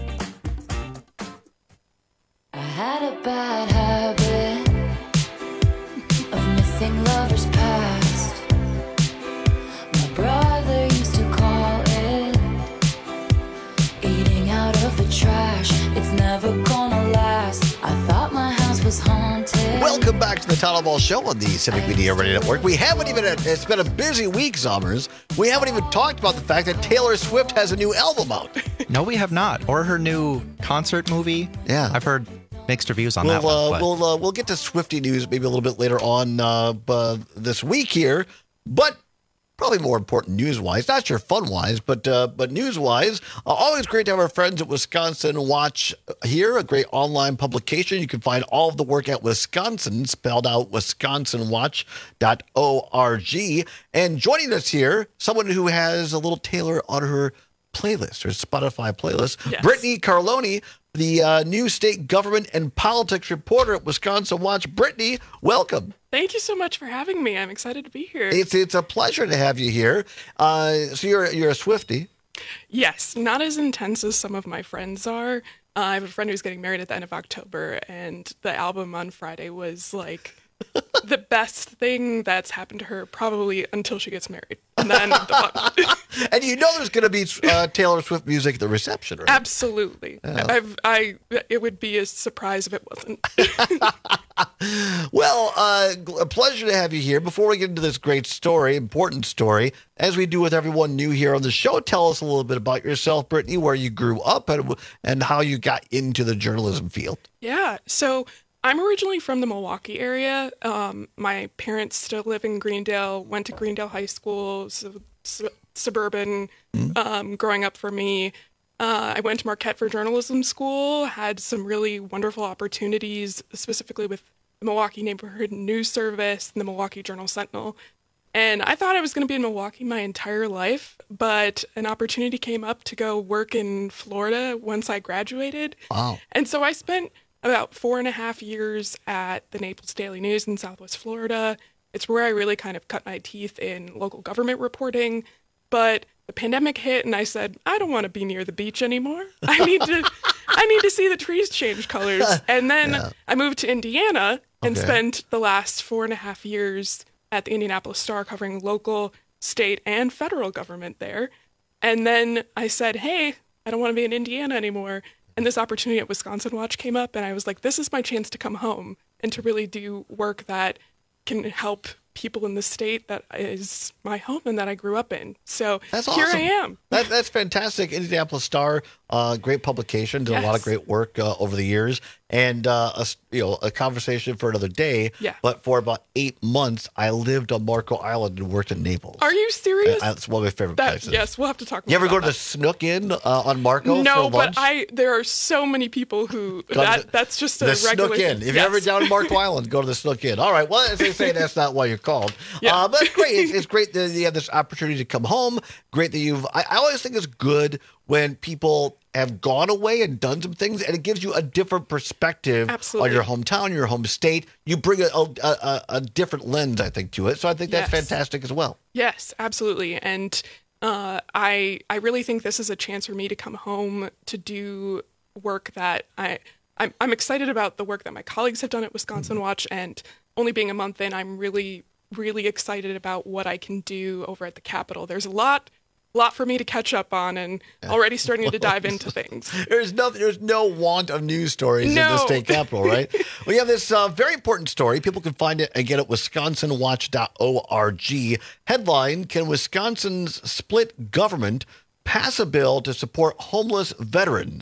I had a bad habit of missing lovers past. My brother used to call it eating out of the trash. It's never gonna last. I thought my house was haunted. Welcome back to the Town Hall Show on the Civic Media Radio Network. We haven't even, it's been a busy week, Summers. We haven't even talked about the fact that Taylor Swift has a new album out. No, we have not. Or her new concert movie. Yeah. I've heard mixed reviews on we'll, that one. Uh, but- we'll, uh, we'll get to Swiftie news maybe a little bit later on uh, uh, this week here. But probably more important news-wise, not sure fun-wise, but uh, but news-wise, uh, always great to have our friends at Wisconsin Watch here, a great online publication. You can find all of the work at Wisconsin, spelled out wisconsin watch dot org. And joining us here, someone who has a little Taylor on her playlist, her Spotify playlist, Yes. Brittany Carloni, the uh, new state government and politics reporter at Wisconsin Watch. Brittany, welcome. Thank you so much for having me. I'm excited to be here. It's it's a pleasure to have you here. Uh, so you're you're a Swiftie. Yes, not as intense as some of my friends are. Uh, I have a friend who's getting married at the end of October, and the album on Friday was like the best thing that's happened to her probably until she gets married. And then the And you know there's going to be uh, Taylor Swift music at the reception, right? Absolutely. Yeah. I've, I it would be a surprise if it wasn't. Well, uh, a pleasure to have you here. Before we get into this great story, important story, as we do with everyone new here on the show, tell us a little bit about yourself, Brittany, where you grew up and, and how you got into the journalism field. Yeah. So I'm originally from the Milwaukee area. Um, my parents still live in Greendale, went to Greendale High School, so, su- suburban um, growing up for me. Uh, I went to Marquette for journalism school, had some really wonderful opportunities, specifically with the Milwaukee Neighborhood News Service and the Milwaukee Journal-Sentinel. And I thought I was going to be in Milwaukee my entire life, but an opportunity came up to go work in Florida once I graduated. Wow. And so I spent about four and a half years at the Naples Daily News in Southwest Florida. It's where I really kind of cut my teeth in local government reporting. But the pandemic hit, and I said, I don't want to be near the beach anymore. I need to, I need to see the trees change colors. And then Yeah. I moved to Indiana and Okay. spent the last four and a half years at the Indianapolis Star covering local, state, and federal government there. And then I said, hey, I don't want to be in Indiana anymore. And this opportunity at Wisconsin Watch came up, and I was like, this is my chance to come home and to really do work that can help people in the state that is my home and that I grew up in. So That's here awesome. I am. That, that's fantastic. Indianapolis Star, uh, great publication, did a lot of Yes. great work uh, over the years, and uh, a, s- you know a conversation for another day. Yeah. But for about eight months, I lived on Marco Island and worked in Naples. Are you serious? Uh, That's one of my favorite That, places. yes, we'll have to talk more You ever about go to the that. Snook Inn uh, on Marco No, for but lunch? I there are so many people who Go to that the- that's just a the regular Snook Inn. thing. If Yes. you're ever down in Marco Island, go to the Snook Inn. All right. Well, as they say, that's not why you're called. Yeah. Uh, but it's great. It's, it's great that you have this opportunity to come home. Great that you've. I, I always think it's good when people have gone away and done some things, and it gives you a different perspective Absolutely. on your hometown, your home state. You bring a, a, a, a different lens, I think, to it. So I think that's Yes. fantastic as well. Yes, absolutely. And uh, I I really think this is a chance for me to come home to do work that I I'm, I'm excited about the work that my colleagues have done at Wisconsin Watch, and only being a month in, I'm really really excited about what I can do over at the Capitol. There's a lot lot for me to catch up on, and already starting to dive into things. There's no, there's no want of news stories in the No. state capitol, right? We have this uh, very important story. People can find it again at wisconsin watch dot org. Headline: Can Wisconsin's split government pass a bill to support homeless veterans?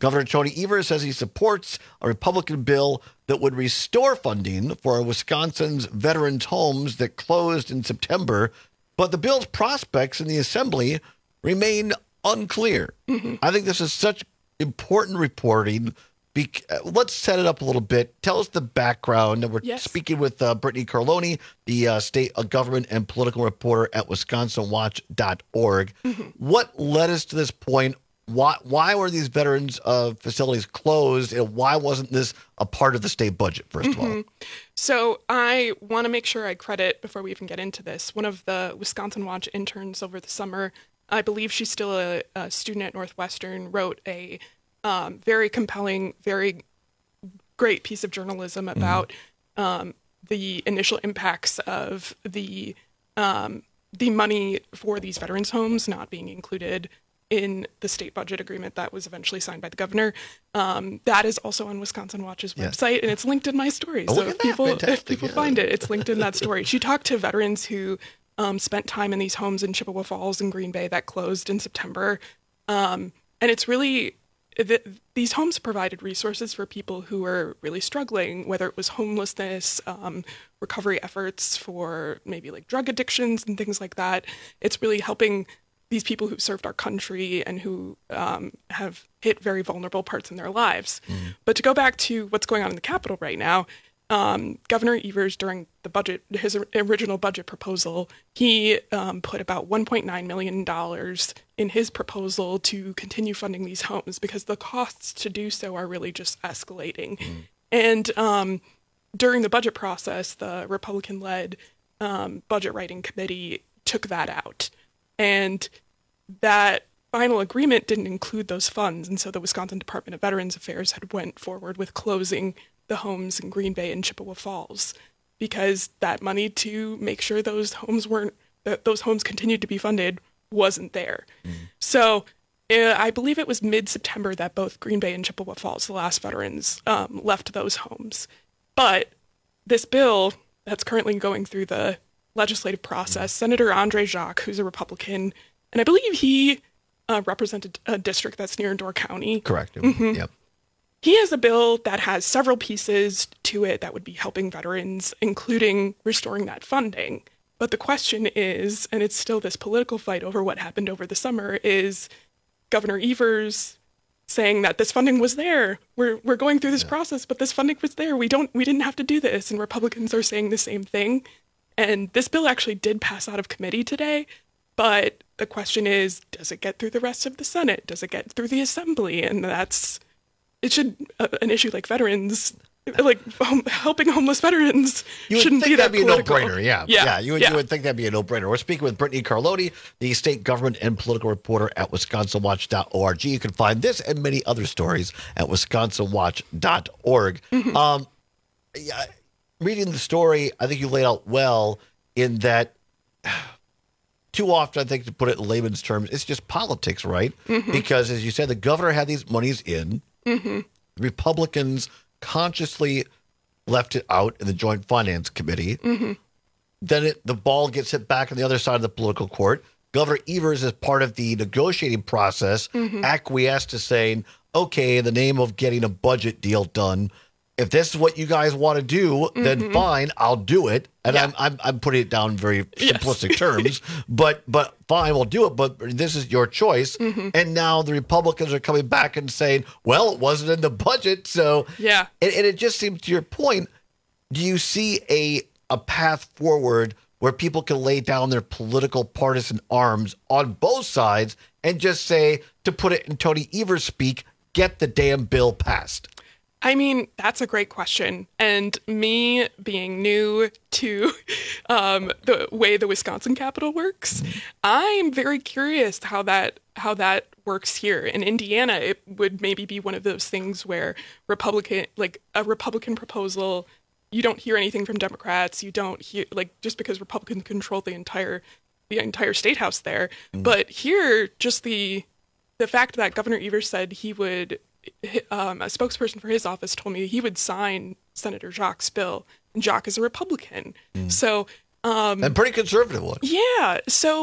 Governor Tony Evers says he supports a Republican bill that would restore funding for Wisconsin's veterans' homes that closed in September, but the bill's prospects in the Assembly remain unclear. Mm-hmm. I think this is such important reporting. Be- Let's set it up a little bit. Tell us the background. We're yes. speaking with uh, Brittany Carloni, the uh, state uh, government and political reporter at Wisconsin Watch dot org. Mm-hmm. What led us to this point? Why, why were these veterans uh, facilities closed, and why wasn't this a part of the state budget, first mm-hmm. of all? So I want to make sure I credit, before we even get into this, one of the Wisconsin Watch interns over the summer, I believe she's still a, a student at Northwestern, wrote a Um, very compelling, very great piece of journalism about mm-hmm. um, the initial impacts of the um, the money for these veterans' homes not being included in the state budget agreement that was eventually signed by the governor. Um, that is also on Wisconsin Watch's yes. website, and it's linked in my story. Oh, so look if at that. people Fantastic. if people yeah. find it, it's linked in that story. She talked to veterans who um, spent time in these homes in Chippewa Falls and Green Bay that closed in September, um, and it's really. The, these homes provided resources for people who were really struggling, whether it was homelessness, um, recovery efforts for maybe like drug addictions and things like that. It's really helping these people who served our country and who um, have hit very vulnerable parts in their lives. Mm. But to go back to what's going on in the Capitol right now, um, Governor Evers, during the budget, his original budget proposal, he um, put about one point nine million dollars in his proposal to continue funding these homes because the costs to do so are really just escalating. Mm. And um, during the budget process, the Republican-led um, budget writing committee took that out. And that final agreement didn't include those funds. And so the Wisconsin Department of Veterans Affairs had went forward with closing the homes in Green Bay and Chippewa Falls because that money to make sure those homes weren't, that those homes continued to be funded wasn't there. Mm. So uh, I believe it was mid-September that both Green Bay and Chippewa Falls, the last veterans, um, left those homes. But this bill that's currently going through the legislative process, mm. Senator Andre Jacques, who's a Republican, and I believe he uh, represented a district that's near Door County. Correct. Mm-hmm. Yep. He has a bill that has several pieces to it that would be helping veterans, including restoring that funding. But the question is, and it's still this political fight over what happened over the summer, is Governor Evers saying that this funding was there. We're we're going through this yeah. process, but this funding was there. We don't we didn't have to do this. And Republicans are saying the same thing. And this bill actually did pass out of committee today. But the question is, does it get through the rest of the Senate? Does it get through the Assembly? And that's It should, uh, an issue like veterans, like home, helping homeless veterans, you would shouldn't think be that that'd be political. a no-brainer. Yeah, yeah, yeah. You would, yeah. you would think that'd be a no-brainer. We're speaking with Brittany Carloni, the state government and political reporter at Wisconsin Watch dot org. You can find this and many other stories at Wisconsin Watch dot org. Mm-hmm. Um, yeah, reading the story, I think you laid out well in that. Too often, I think, to put it in layman's terms, it's just politics, right? Mm-hmm. Because, as you said, the governor had these monies in. Mm-hmm. Republicans consciously left it out in the Joint Finance Committee. Mm-hmm. Then it, the ball gets hit back on the other side of the political court. Governor Evers, as part of the negotiating process, mm-hmm. acquiesced to saying, okay, in the name of getting a budget deal done, if this is what you guys want to do, mm-hmm. then fine, I'll do it. And yeah. I'm, I'm I'm putting it down in very simplistic yes. terms, but but fine, we'll do it. But this is your choice. Mm-hmm. And now the Republicans are coming back and saying, well, it wasn't in the budget. So yeah, and, and it just seems, to your point, do you see a a path forward where people can lay down their political partisan arms on both sides and just say, to put it in Tony Evers speak, get the damn bill passed? I mean, that's a great question. And me being new to um, the way the Wisconsin Capitol works, I'm very curious how that how that works here. In Indiana, it would maybe be one of those things where Republican, like a Republican proposal, you don't hear anything from Democrats. You don't hear, like, just because Republicans control the entire the entire state house there. Mm. But here, just the the fact that Governor Evers said he would. Um, a spokesperson for his office told me he would sign Senator Jacques' bill, and Jacques is a Republican. Mm. So, um, and pretty conservative one. Yeah. So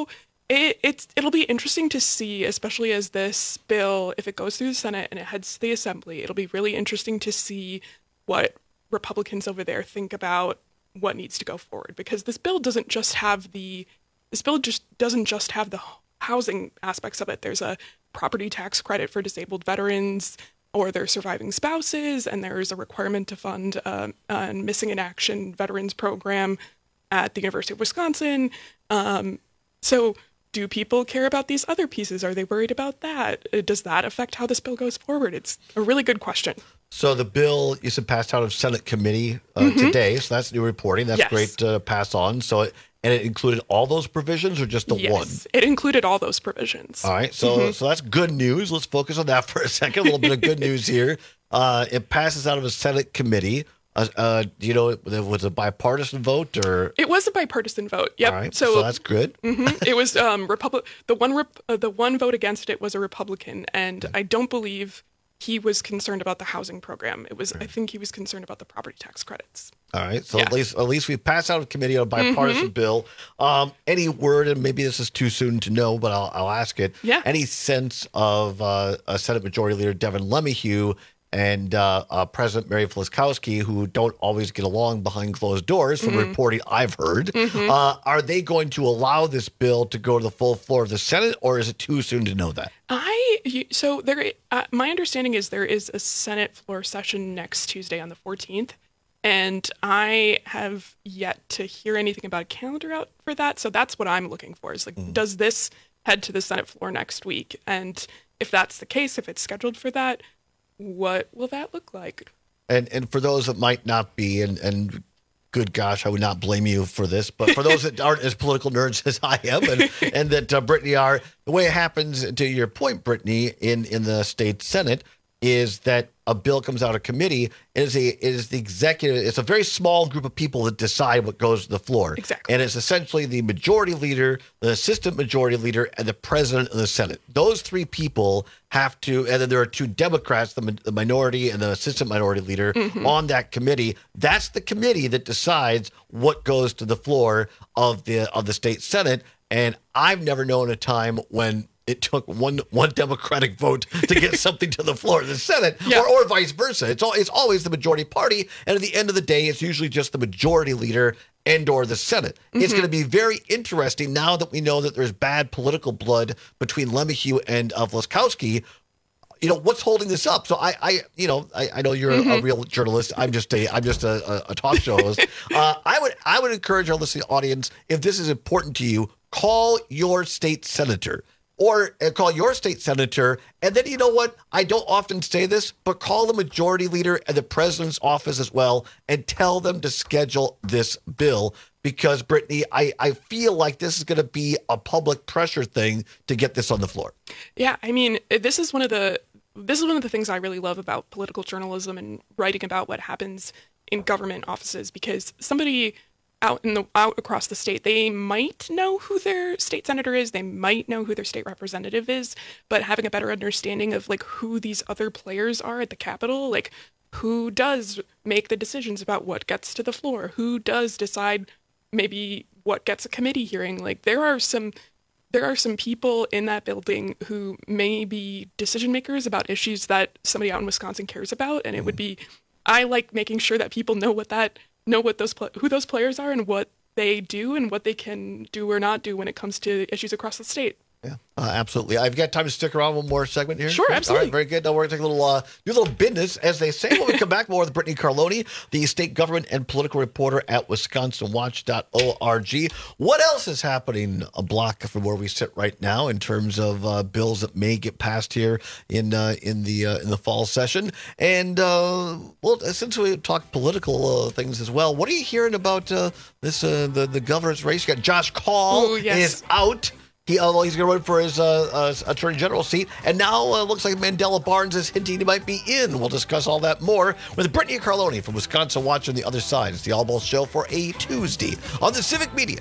It, it's it'll be interesting to see, especially as this bill, if it goes through the Senate and it heads to the Assembly, it'll be really interesting to see what Republicans over there think about what needs to go forward, because this bill doesn't just have the this bill just doesn't just have the housing aspects of it. There's a property tax credit for disabled veterans or their surviving spouses, and there's a requirement to fund uh, a missing in action veterans program at the University of Wisconsin. Um, so. Do people care about these other pieces? Are they worried about that? Does that affect how this bill goes forward? It's a really good question. So the bill, you said, passed out of Senate committee uh, Mhm. today. So that's new reporting. That's Yes. great to pass on. So it, and it included all those provisions or just the yes, one? it included all those provisions. All right. So Mhm. so that's good news. Let's focus on that for a second. A little bit of good news here. Uh, it passes out of a Senate committee. Uh, uh, do you know, it was a bipartisan vote or? It was a bipartisan vote. Yep. All right. So, so that's good. Mhm. It was um, Republic. The one rep- uh, the one vote against it was a Republican, and I don't believe he was concerned about the housing program. It was. I think he was concerned about the property tax credits. All right. So Yeah. at least at least we passed out of committee on a bipartisan Mhm. bill. Um, any word, and maybe this is too soon to know, but I'll, I'll ask it. Yeah. Any sense of uh, uh, Senate Majority Leader Devin LeMahieu and uh, uh, President Mary Fliskowski, who don't always get along behind closed doors from Mhm. reporting I've heard, Mhm. uh, are they going to allow this bill to go to the full floor of the Senate, or is it too soon to know that? I you- so there. Uh, my understanding is there is a Senate floor session next Tuesday on the fourteenth, and I have yet to hear anything about a calendar out for that. So that's what I'm looking for. Is like, does this head to the Senate floor next week? And if that's the case, if it's scheduled for that, what will that look like? And and for those that might not be, and and good gosh, I would not blame you for this, but for those that aren't as political nerds as I am, and and that uh, Brittany are, the way it happens, to your point, Brittany, in in the state Senate, is that a bill comes out of committee. It is a it is the executive. It's a very small group of people that decide what goes to the floor. Exactly. And it's essentially the majority leader, the assistant majority leader, and the president of the Senate. Those three people have to, and then there are two Democrats, the, the minority and the assistant minority leader, Mhm. on that committee. That's the committee that decides what goes to the floor of the of the state Senate. And I've never known a time when it took one one Democratic vote to get something to the floor of the Senate, Yeah. or, or vice versa. It's all, it's always the majority party, and at the end of the day, it's usually just the majority leader and or the Senate. It's Mhm. going to be very interesting now that we know that there's bad political blood between LeMahieu and uh, Vliskowski. You know, what's holding this up? So I, I you know, I, I know you're a, a Mhm. real journalist. I'm just a, I'm just a, a, a talk show host. uh, I would, I would encourage our listening audience, if this is important to you, call your state senator. Or uh, call your state senator. And then, you know what? I don't often say this, but call the majority leader and the president's office as well and tell them to schedule this bill. Because, Brittany, I, I feel like this is going to be a public pressure thing to get this on the floor. Yeah, I mean, this is one of the this is one of the things I really love about political journalism and writing about what happens in government offices, because somebody out in the out across the state, they might know who their state senator is, they might know who their state representative is, but having a better understanding of like who these other players are at the Capitol, like who does make the decisions about what gets to the floor, who does decide maybe what gets a committee hearing, like there are some there are some people in that building who may be decision makers about issues that somebody out in Wisconsin cares about, and it would be I like making sure that people know what that know what those pl- who those players are and what they do and what they can do or not do when it comes to issues across the state. Yeah, uh, absolutely. I've got time to stick around one more segment here. Sure, All absolutely. right, very good. Now we're going to take a little, uh, do a little business, as they say. When we come back, more with Brittany Carloni, the state government and political reporter at Wisconsin Watch dot org. What else is happening a block from where we sit right now in terms of uh, bills that may get passed here in uh, in the uh, in the fall session? And uh, well, since we talked political uh, things as well, what are you hearing about uh, this uh, the the governor's race? You got Josh Kaul Ooh, yes. is out. He, although he's going to run for his uh, uh, attorney general seat, and now uh, looks like Mandela Barnes is hinting he might be in. We'll discuss all that more with Brittany Carloni from Wisconsin Watch on the other side. It's the All Balls Show for a Tuesday on the Civic Media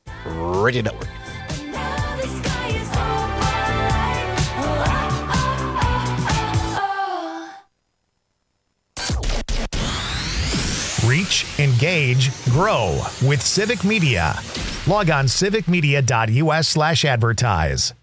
Radio Network. Reach, engage, grow with Civic Media. Log on civicmedia.us slash advertise.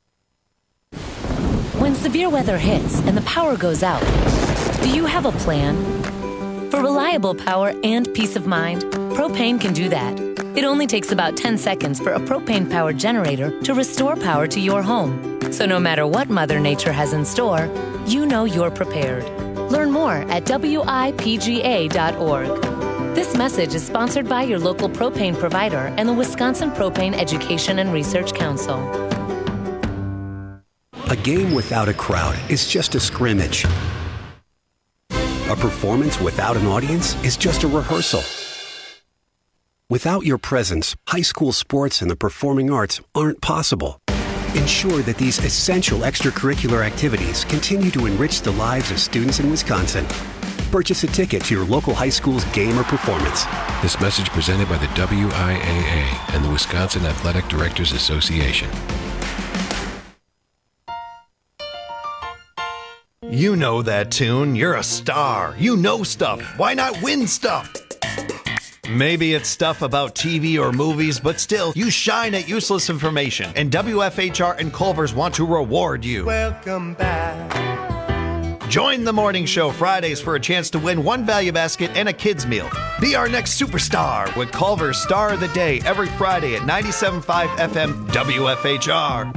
When severe weather hits and the power goes out, do you have a plan? For reliable power and peace of mind, Propane can do that. It only takes about ten seconds for a propane-powered generator to restore power to your home. So no matter what Mother Nature has in store, you know you're prepared. Learn more at W I P G A dot org. This message is sponsored by your local propane provider and the Wisconsin Propane Education and Research Council. A game without a crowd is just a scrimmage. A performance without an audience is just a rehearsal. Without your presence, high school sports and the performing arts aren't possible. Ensure that these essential extracurricular activities continue to enrich the lives of students in Wisconsin. Purchase a ticket to your local high school's game or performance. This message presented by the W I A A and the Wisconsin Athletic Directors Association. You know that tune. You're a star. You know stuff. Why not win stuff? Maybe it's stuff about T V or movies, but still, you shine at useless information. And W F H R and Culver's want to reward you. Welcome back. Join the morning show Fridays for a chance to win one value basket and a kid's meal. Be our next superstar with Culver's Star of the Day every Friday at ninety-seven point five F M W F H R.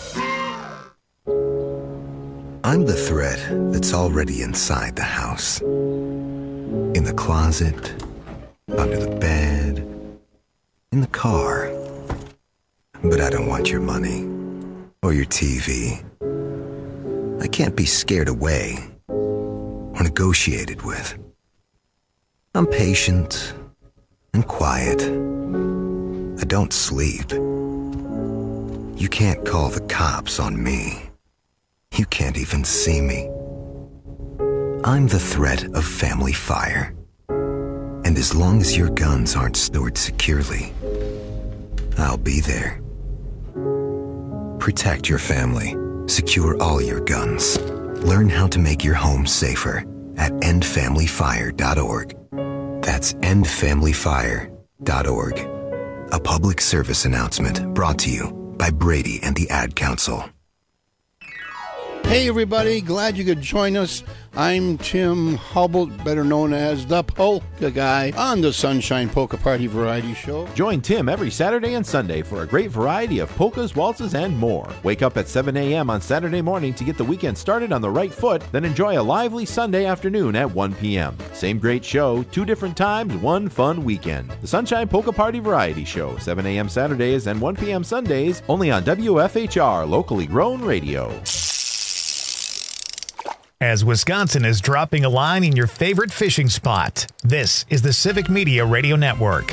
I'm the thread that's already inside the house. In the closet, under the bed, in the car. But I don't want your money or your T V. I can't be scared away or negotiated with. I'm patient and quiet. I don't sleep. You can't call the cops on me. You can't even see me. I'm the threat of family fire. And as long as your guns aren't stored securely, I'll be there. Protect your family. Secure all your guns. Learn how to make your home safer at end family fire dot org. That's end family fire dot org. A public service announcement brought to you by Brady and the Ad Council. Hey everybody, glad you could join us. I'm Tim Hubble, better known as the Polka Guy, on the Sunshine Polka Party Variety Show. Join Tim every Saturday and Sunday for a great variety of polkas, waltzes, and more. Wake up at seven a.m. on Saturday morning to get the weekend started on the right foot, then enjoy a lively Sunday afternoon at one p.m. Same great show, two different times, one fun weekend. The Sunshine Polka Party Variety Show, seven a.m. Saturdays and one p.m. Sundays, only on W F H R, locally grown radio. As Wisconsin is dropping a line in your favorite fishing spot, this is the Civic Media Radio Network.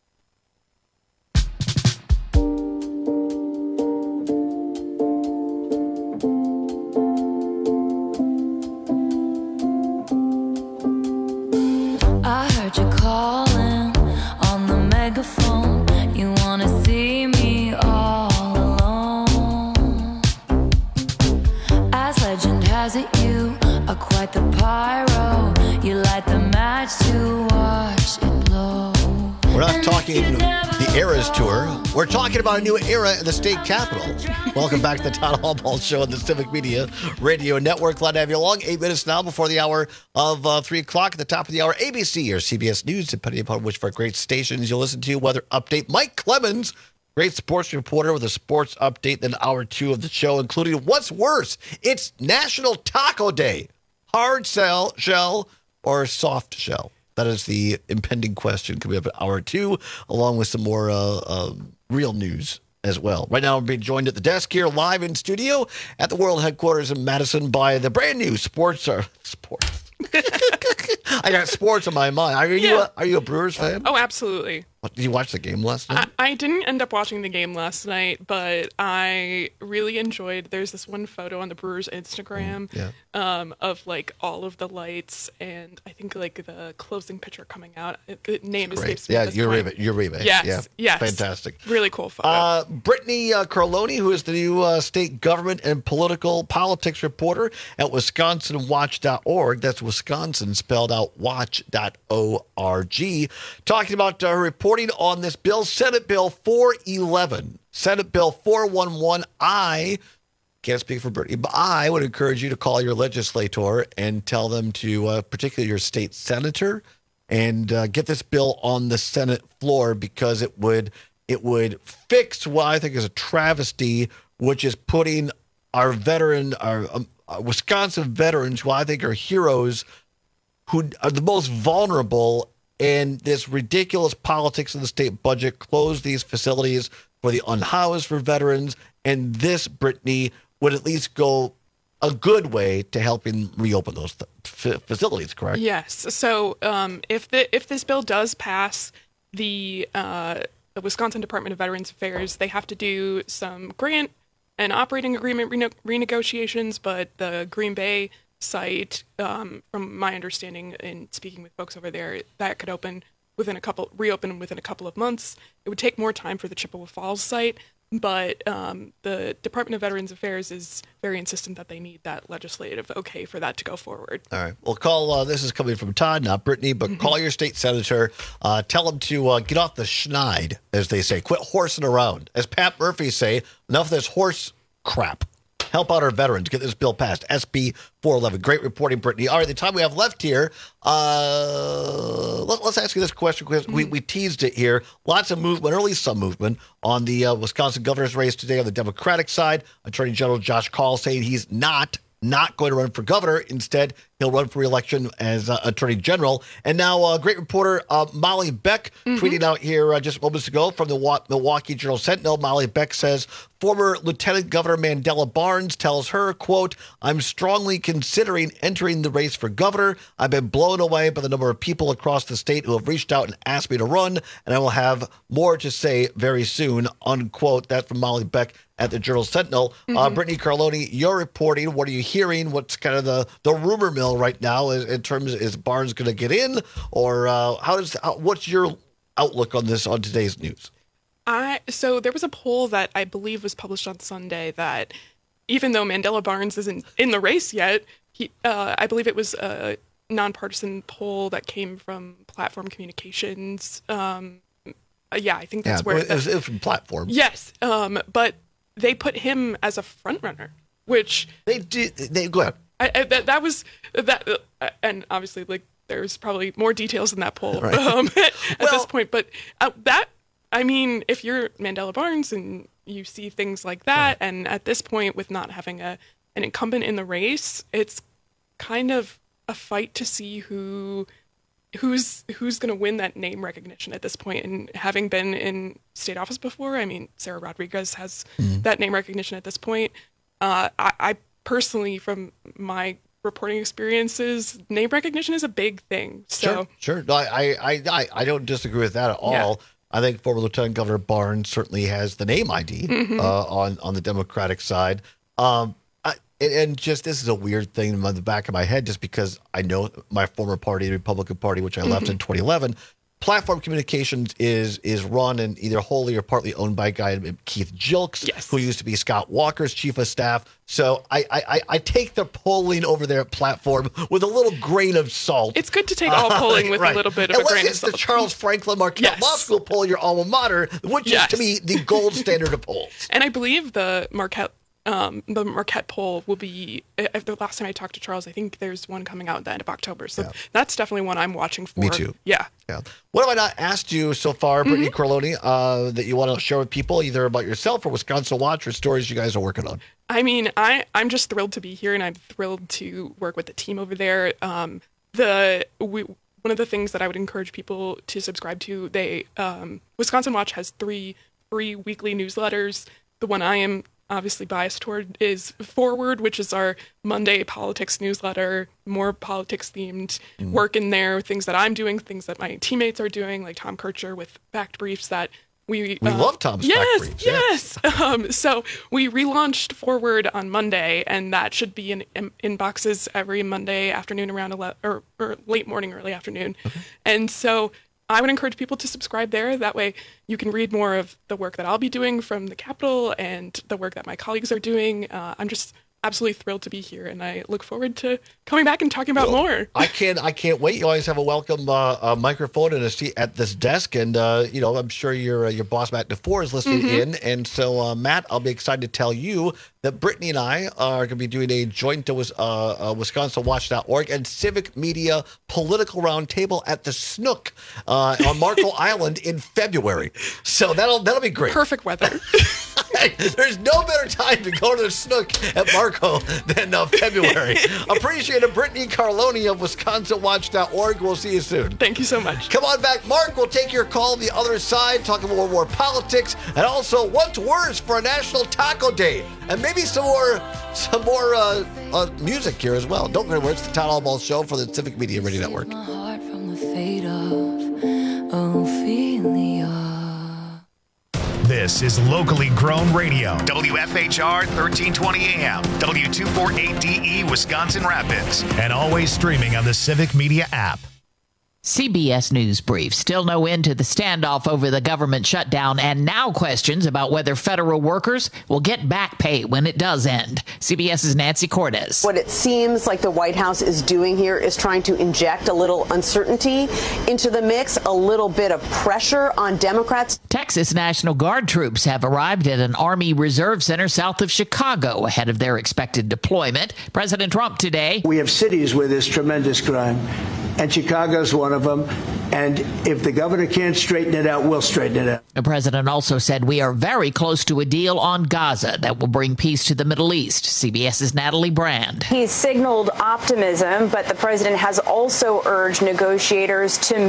I heard you calling on the megaphone. You wanna see me all alone. As legend has it, you are quite the pyro. You light the match to watch it blow. We're not talking the Eras Tour. We're talking about a new era in the state capitol. Welcome back to the Town Hall Ball Show on the Civic Media Radio Network. Glad to have you along. Eight minutes now before the hour of uh, three o'clock. At the top of the hour, A B C or C B S News, depending upon which of our great stations you'll listen to. Weather update. Mike Clemens, great sports reporter with a sports update. Then hour two of the show, including what's worse. It's National Taco Day. Hard shell, shell or soft shell? That is the impending question coming up at hour two, along with some more uh, uh, real news as well. Right now, I'm being joined at the desk here live in studio at the World Headquarters in Madison by the brand new sports. Uh, sports. I got sports on my mind. Are you Yeah. a, are you a Brewers fan? Oh, absolutely. What, did you watch the game last night? I, I didn't end up watching the game last night, but I really enjoyed. There's this one photo on the Brewers Instagram Yeah. um, of like all of the lights, and I think like the closing pitcher coming out. it- The name Great. escapes me. Yeah, at this Uribe. point. Uribe. Yes, Yeah. yes. Fantastic. Really cool photo. Uh, Brittany uh, Carloni, who is the new uh, state government and political politics reporter at Wisconsin Watch dot org. That's Wisconsin spelled spelled out, watch dot org, talking about uh, reporting on this bill, Senate Bill four eleven. Senate Bill four eleven, I can't speak for Brittany, but I would encourage you to call your legislator and tell them to, uh, particularly your state senator, and uh, get this bill on the Senate floor, because it would it would fix what I think is a travesty, which is putting our veteran, our, um, our Wisconsin veterans, who I think are heroes, who are the most vulnerable, and this ridiculous politics in the state budget close these facilities for the unhoused for veterans. And this, Brittany, would at least go a good way to helping reopen those th- f- facilities, correct? Yes. So um, if the if this bill does pass, the, uh, the Wisconsin Department of Veterans Affairs, they have to do some grant and operating agreement rene- renegotiations, but the Green Bay site, um, from my understanding in speaking with folks over there, that could open within a couple, reopen within a couple of months. It would take more time for the Chippewa Falls site, but um, the Department of Veterans Affairs is very insistent that they need that legislative okay for that to go forward. All right. Well, call, uh, this is coming from Todd, not Brittany, but mm-hmm. call your state senator. Uh, tell them to uh, get off the schneid, as they say. Quit horsing around. As Pat Murphy say, enough of this horse crap. Help out our veterans. Get this bill passed. S B four eleven. Great reporting, Brittany. All right, the time we have left here, uh, let, let's ask you this question, because mm-hmm. we, we teased it here. Lots of movement, or at least some movement, on the uh, Wisconsin governor's race today on the Democratic side. Attorney General Josh Kaul saying he's not not going to run for governor. Instead, he'll run for re-election as uh, Attorney General. And now, uh, great reporter uh, Molly Beck mm-hmm. tweeting out here uh, just moments ago from the Wa- Milwaukee Journal-Sentinel. Molly Beck says, former Lieutenant Governor Mandela Barnes tells her, quote, I'm strongly considering entering the race for governor. I've been blown away by the number of people across the state who have reached out and asked me to run, and I will have more to say very soon, unquote. That's from Molly Beck at the Journal-Sentinel. Mm-hmm. Uh, Brittany Carloni, you're reporting. What are you hearing? What's kind of the, the rumor mill right now in terms of, is Barnes going to get in? Or uh, how does how, what's your outlook on this on today's news? I so there was a poll that I believe was published on Sunday that even though Mandela Barnes isn't in the race yet, he uh, I believe it was a nonpartisan poll that came from Platform Communications. Um, uh, yeah, I think that's yeah, where it was, it was from Platform. Yes, um, but they put him as a front runner, which they did. They go ahead. I, I, that that was that, uh, and obviously, like there's probably more details in that poll right. um, at well, this point, but uh, that. I mean, if you're Mandela Barnes and you see things like that, right. and at this point, with not having a an incumbent in the race, it's kind of a fight to see who who's who's going to win that name recognition at this point. And having been in state office before, I mean, Sarah Rodriguez has mm-hmm. that name recognition at this point. Uh, I, I personally, from my reporting experiences, name recognition is a big thing. So sure, sure. No, I, I, I, I don't disagree with that at all. Yeah. I think former Lieutenant Governor Barnes certainly has the name I D mm-hmm. uh, on on the Democratic side. Um, I, and just this is a weird thing in the back of my head, just because I know my former party, the Republican Party, which I left mm-hmm. in twenty eleven. Platform Communications is is run and either wholly or partly owned by a guy named Keith Jilks, yes. who used to be Scott Walker's chief of staff. So I, I, I take the polling over there at Platform with a little grain of salt. It's good to take all polling uh, with right. a little bit of Unless a grain it's of salt. The Charles Franklin Marquette yes. Law School poll, your alma mater, which yes. is to me the gold standard of polls. And I believe the Marquette um, the Marquette poll will be. If the last time I talked to Charles, I think there's one coming out at the end of October. So yeah. that's definitely one I'm watching for. Me too. Yeah. Yeah. What have I not asked you so far, Brittany mm-hmm. Carloni, uh, that you want to share with people, either about yourself or Wisconsin Watch, or stories you guys are working on? I mean, I, I'm just thrilled to be here, and I'm thrilled to work with the team over there. Um, the we, one of the things that I would encourage people to subscribe to, they um, Wisconsin Watch has three free weekly newsletters. The one I am obviously biased toward is Forward, which is our Monday politics newsletter, more politics themed mm. work in there, things that I'm doing, things that my teammates are doing, like Tom Kircher with Fact Briefs that we we uh, love Tom's yes, Fact Briefs. Yes, yes. Um, so we relaunched Forward on Monday, and that should be in, in inboxes every Monday afternoon around eleven or, or late morning, early afternoon, okay. And so I would encourage people to subscribe there. That way you can read more of the work that I'll be doing from the Capitol and the work that my colleagues are doing. Uh, I'm just absolutely thrilled to be here, and I look forward to coming back and talking about well, more. I can't, I can't wait. You always have a welcome uh, uh, microphone and a seat at this desk, and uh, you know, I'm sure your uh, your boss Matt DeFore is listening Mm-hmm. in, and so uh, Matt, I'll be excited to tell you that Brittany and I are going to be doing a joint uh, uh, Wisconsin Watch dot org and Civic Media Political Roundtable at the Snook uh, on Marco Island in February. So that'll that'll be great. Perfect weather. There's no better time to go to the Snook at Marco than uh, February. Appreciate it, Brittany Carloni of Wisconsin Watch dot org. We'll see you soon. Thank you so much. Come on back, Mark. We'll take your call on the other side, talking more more politics, and also what's worse for a National Taco Day, and maybe some more some more uh, uh, music here as well. Don't go anywhere. It's the Town Hall Ball Show for the Civic Media Radio Network. My heart from the fate of Ophelia. This is locally grown radio. W F H R thirteen twenty A M, W two forty-eight D E, Wisconsin Rapids. And always streaming on the Civic Media app. C B S News Brief. Still no end to the standoff over the government shutdown, and now questions about whether federal workers will get back pay when it does end. CBS's Nancy Cortez. What it seems like the White House is doing here is trying to inject a little uncertainty into the mix, a little bit of pressure on Democrats. Texas National Guard troops have arrived at an Army Reserve Center south of Chicago ahead of their expected deployment. President Trump today. We have cities where there's tremendous crime, and Chicago's one of them. And if the governor can't straighten it out, we'll straighten it out. The president also said we are very close to a deal on Gaza that will bring peace to the Middle East. CBS's Natalie Brand. He's signaled optimism, but the president has also urged negotiators to